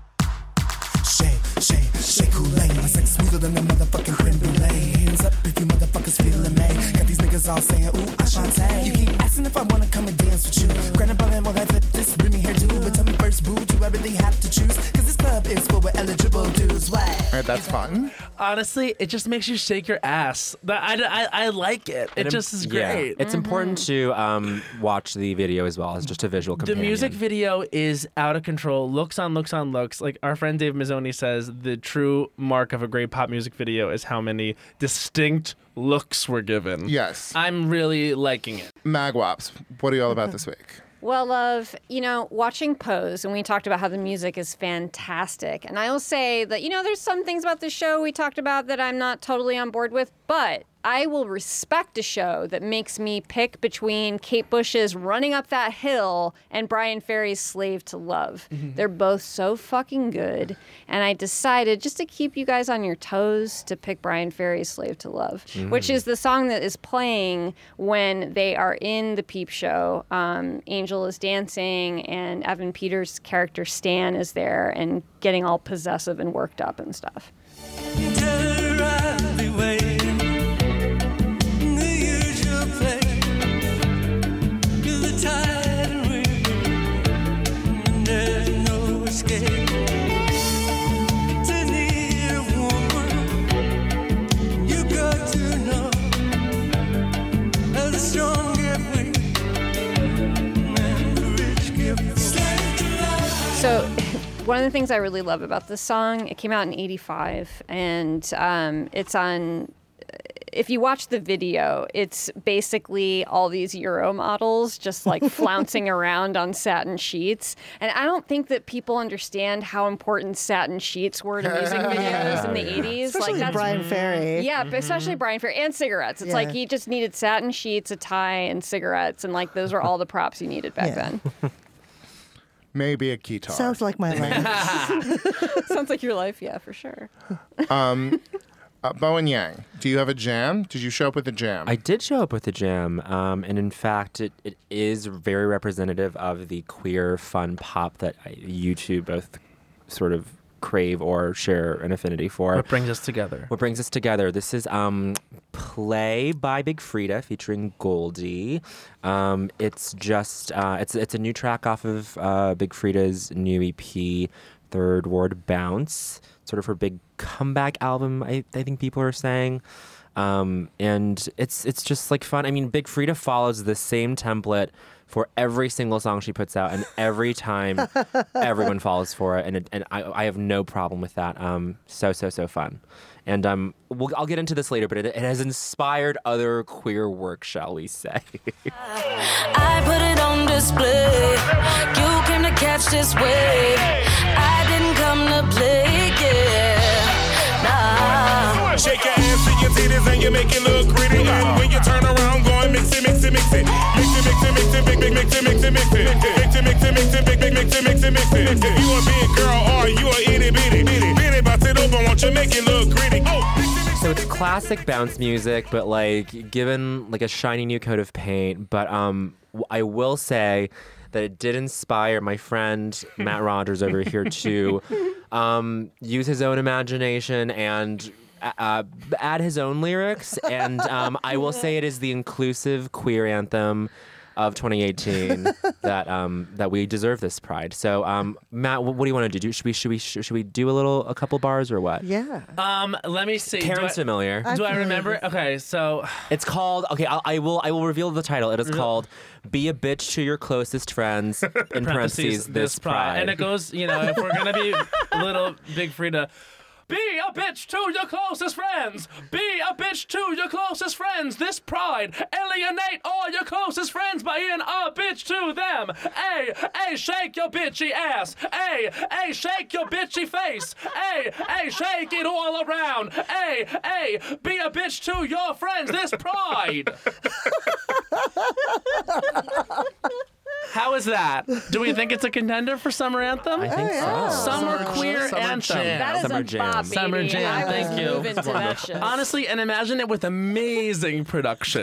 Shea Coulee, my sex smoother than the motherfucking creme brulee. Hands up if you motherfuckers feeling me. Got these niggas all saying, ooh, Ashante. You keep asking if I wanna come and dance with you. Granted, by then, while I flip this Britney hairdo. But tell me first, boo, do I really have to choose? Cause this club is full with eligible dudes. What? All right, that's fun. Honestly, it just makes you shake your ass. I like it. It just is great. It's important to watch the video as well as just a visual companion. The music video is out of control. Looks on looks. Like our friend Dave Mazzoni says, the true mark of a great pop music video is how many distinct looks were given. Yes. I'm really liking it. Magwaps, what are you all about this week? Well, love, watching Pose, and we talked about how the music is fantastic. And I will say that, there's some things about the show we talked about that I'm not totally on board with, but I will respect a show that makes me pick between Kate Bush's Running Up That Hill and Brian Ferry's Slave to Love. They're both so fucking good. And I decided, just to keep you guys on your toes, to pick Brian Ferry's Slave to Love, which is the song that is playing when they are in the Peep Show. Angel is dancing, and Evan Peters' character Stan is there and getting all possessive and worked up and stuff. So one of the things I really love about this song, it came out in '85, and it's on if you watch the video, it's basically all these Euro models just like flouncing around on satin sheets. And I don't think that people understand how important satin sheets were to music videos in the 80s. Especially like Brian Ferry. Yeah, but especially Brian Ferry and cigarettes. It's like he just needed satin sheets, a tie, and cigarettes, and like those were all the props you needed back then. Maybe a guitar. Sounds like my life. Sounds like your life, yeah, for sure. Bowen Yang, do you have a jam? Did you show up with a jam? I did show up with a jam, and in fact, it is very representative of the queer, fun pop that you two both sort of crave or share an affinity for. What brings us together? This is Play by Big Frida featuring Goldie. It's just it's a new track off of Big Frida's new EP, Third Ward Bounce, sort of her big comeback album, I think people are saying. And it's just like fun. I mean, Big Frida follows the same template for every single song she puts out, and every time everyone falls for it, and I have no problem with that. So fun. And I'll get into this later, but it has inspired other queer work, shall we say. I put it on display. You came to catch this wave. I didn't come to play, yeah. Nah. Shake your ass to your titties and you make it look pretty. And when you turn around, go and mix it. Mix it, big, big, mix it. Mix it, big. If you a big girl or you a itty bitty, bitty, bounce it over, won't you make it look pretty? So it's classic bounce music, but like given like a shiny new coat of paint. But I will say that it did inspire my friend Matt Rogers over here to use his own imagination and add his own lyrics. And I will say it is the inclusive queer anthem of 2018 that we deserve this pride. So Matt, what do you want to do? Should we do a couple bars or what? Yeah. Let me see. Karen's familiar. Do I remember? Okay, so it's called. Okay, I will reveal the title. It is called "Be a Bitch to Your Closest Friends." In parentheses, this pride. And it goes, if we're gonna be a little Big Frida. Be a bitch to your closest friends. Be a bitch to your closest friends. This pride. Alienate all your closest friends by being a bitch to them. Ay, shake your bitchy ass. Ay, shake your bitchy face. Ay, shake it all around. Ay, be a bitch to your friends. This pride. How is that? Do we think it's a contender for Summer Anthem? I think so. Summer queer anthem. That is Summer a jam. bop, Summer baby. jam, I thank would you. move into that shit. Honestly, and imagine it with amazing production.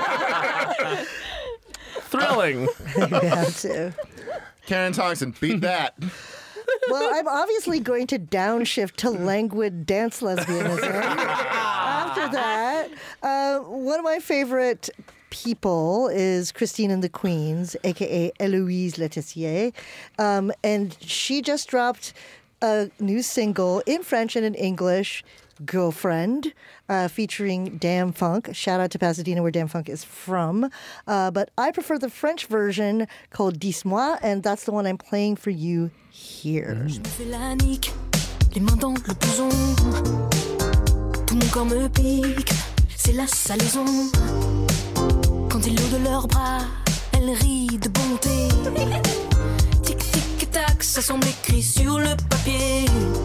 Thrilling. You have to. Karen Thompson, beat that. Well, I'm obviously going to downshift to languid dance lesbianism. After that, one of my favorite people is Christine and the Queens, a.k.a. Eloise Letizier. And she just dropped a new single in French and in English, Girlfriend, featuring Dam Funk. Shout out to Pasadena, where Dam Funk is from. But I prefer the French version called Dis-moi, and that's the one I'm playing for you here. Je me fais la nique, les mains dans le blouson. Tout mon corps me pique, c'est la salaison. Quand ils l'ont de leurs bras, elle rit de bonté. Tic, tic, tac, ça semble écrit sur le papier.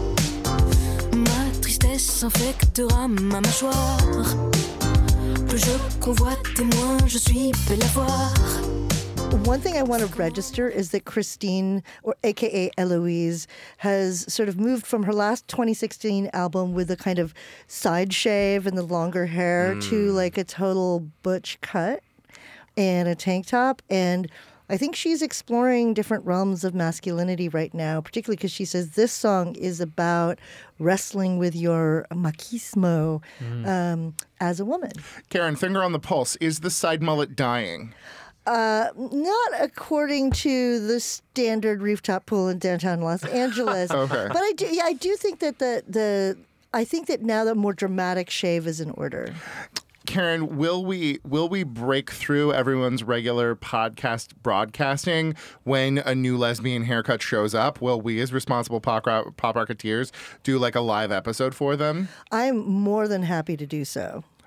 Ma tristesse infectera ma mâchoire. Plus je convoite et moins je suis belle à voir. One thing I want to register is that Christine, or AKA Eloise, has sort of moved from her last 2016 album with a kind of side shave and the longer hair to like a total butch cut and a tank top. And I think she's exploring different realms of masculinity right now, particularly because she says this song is about wrestling with your machismo as a woman. Karen, finger on the pulse. Is the side mullet dying? Not according to the standard rooftop pool in downtown Los Angeles. Okay. But I do think that I think that now the more dramatic shave is in order. Karen, will we break through everyone's regular podcast broadcasting when a new lesbian haircut shows up? Will we, as responsible pop rocketeers, do like a live episode for them? I'm more than happy to do so.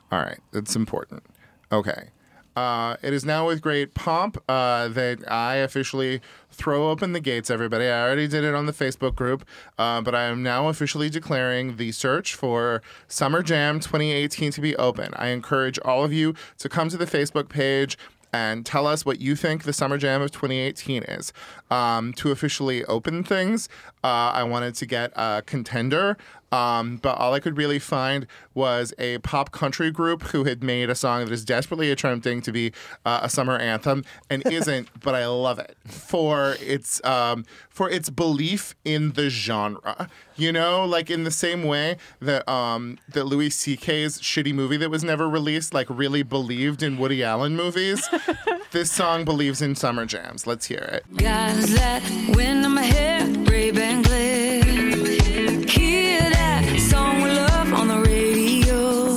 All right, that's important. Okay. It is now with great pomp that I officially throw open the gates, everybody. I already did it on the Facebook group, but I am now officially declaring the search for Summer Jam 2018 to be open. I encourage all of you to come to the Facebook page and tell us what you think the Summer Jam of 2018 is. To officially open things, I wanted to get a contender, but all I could really find was a pop country group who had made a song that is desperately attempting to be a summer anthem and isn't, but I love it for its belief in the genre. You know, like in the same way that that Louis C.K.'s shitty movie that was never released, like really believed in Woody Allen movies. This song believes in summer jams. Let's hear it. Guys that wind in my hair, Ray-Ban glare. Hear that song we love on the radio.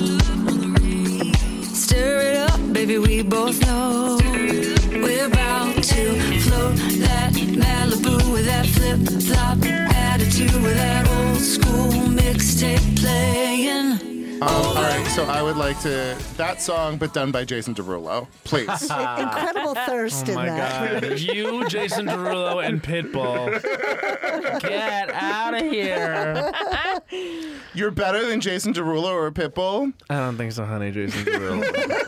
Stir it up, baby, we both know. We're about to float that Malibu with that flip-flop attitude, with that old school mixtape playing. All right, so I would like that song, but done by Jason Derulo, please. Incredible thirst in that. God. You, Jason Derulo, and Pitbull. Get out of here. You're better than Jason Derulo or Pitbull? I don't think so, honey, Jason Derulo.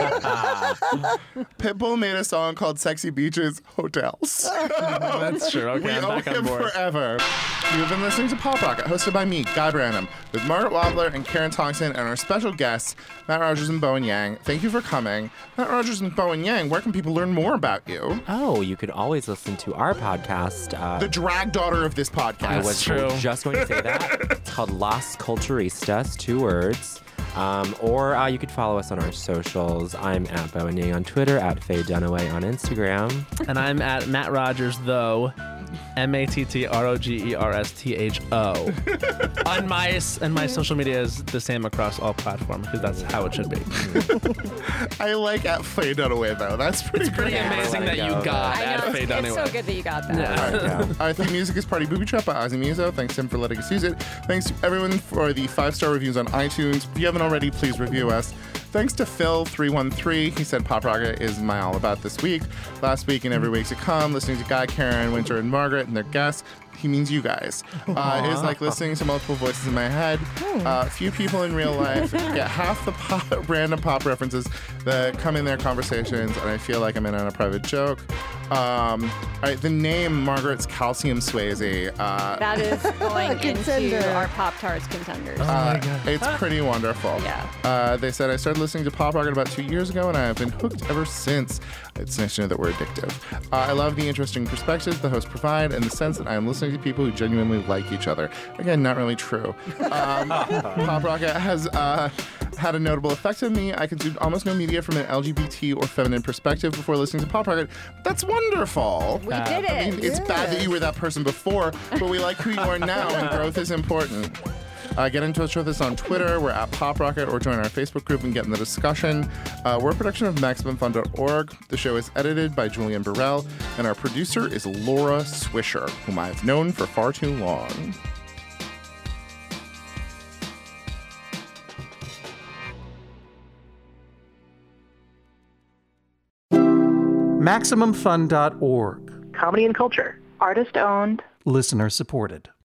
Pitbull made a song called Sexy Beaches Hotels. That's true. Okay, We I'm owe back on him board. forever. You've been listening to Pop Rocket, hosted by me, Guy Branum, with Margaret Wobler and Karen Tongson, and our special guests, Matt Rogers and Bowen Yang. Thank you for coming. Matt Rogers and Bowen Yang, where can people learn more about you? Oh, you could always listen to our podcast. The drag daughter of this podcast. I was just going to say that. It's called Las Culturistas, 2 words. Or you could follow us on our socials. I'm at Bowen Yang on Twitter, at Faye Dunaway on Instagram. And I'm at Matt Rogers, though. MattrogersTho. And my social media is the same across all platforms, because that's how it should be. I like at Faye Dunaway, though. That's pretty amazing that you got at Faye Dunaway. It's so good that you got that. Yeah. Our theme music is Party Booby Trap by Ozzy Muso. Thanks to him for letting us use it. Thanks to everyone for the 5-star reviews on iTunes. If you haven't already, please review us. Thanks to Phil313. He said Pop Rocket is my all about this week, last week, and every week to come. Listening to Guy, Karen, Winter, and Margaret and their guests. He means you guys. It is like listening to multiple voices in my head. Few people in real life get half the random pop references that come in their conversations, and I feel like I'm in on a private joke. All right, the name Margaret's Calcium Swayze. That is going into our Pop-Tarts contenders. Oh my God. It's pretty wonderful. Yeah. They said, I started listening to Pop Rocket about 2 years ago, and I have been hooked ever since. It's nice to know that we're addictive. I love the interesting perspectives the hosts provide and the sense that I am listening to people who genuinely like each other. Again, not really true. Pop Rocket has had a notable effect on me. I consumed almost no media from an LGBT or feminine perspective before listening to Pop Rocket. That's wonderful. We did it. I mean, it's bad that you were that person before, but we like who you are now, and growth is important. Get in touch with us on Twitter. We're at Pop Rocket, or join our Facebook group and get in the discussion. We're a production of MaximumFun.org. The show is edited by Julian Burrell, and our producer is Laura Swisher, whom I've known for far too long. MaximumFun.org. Comedy and culture. Artist owned. Listener supported.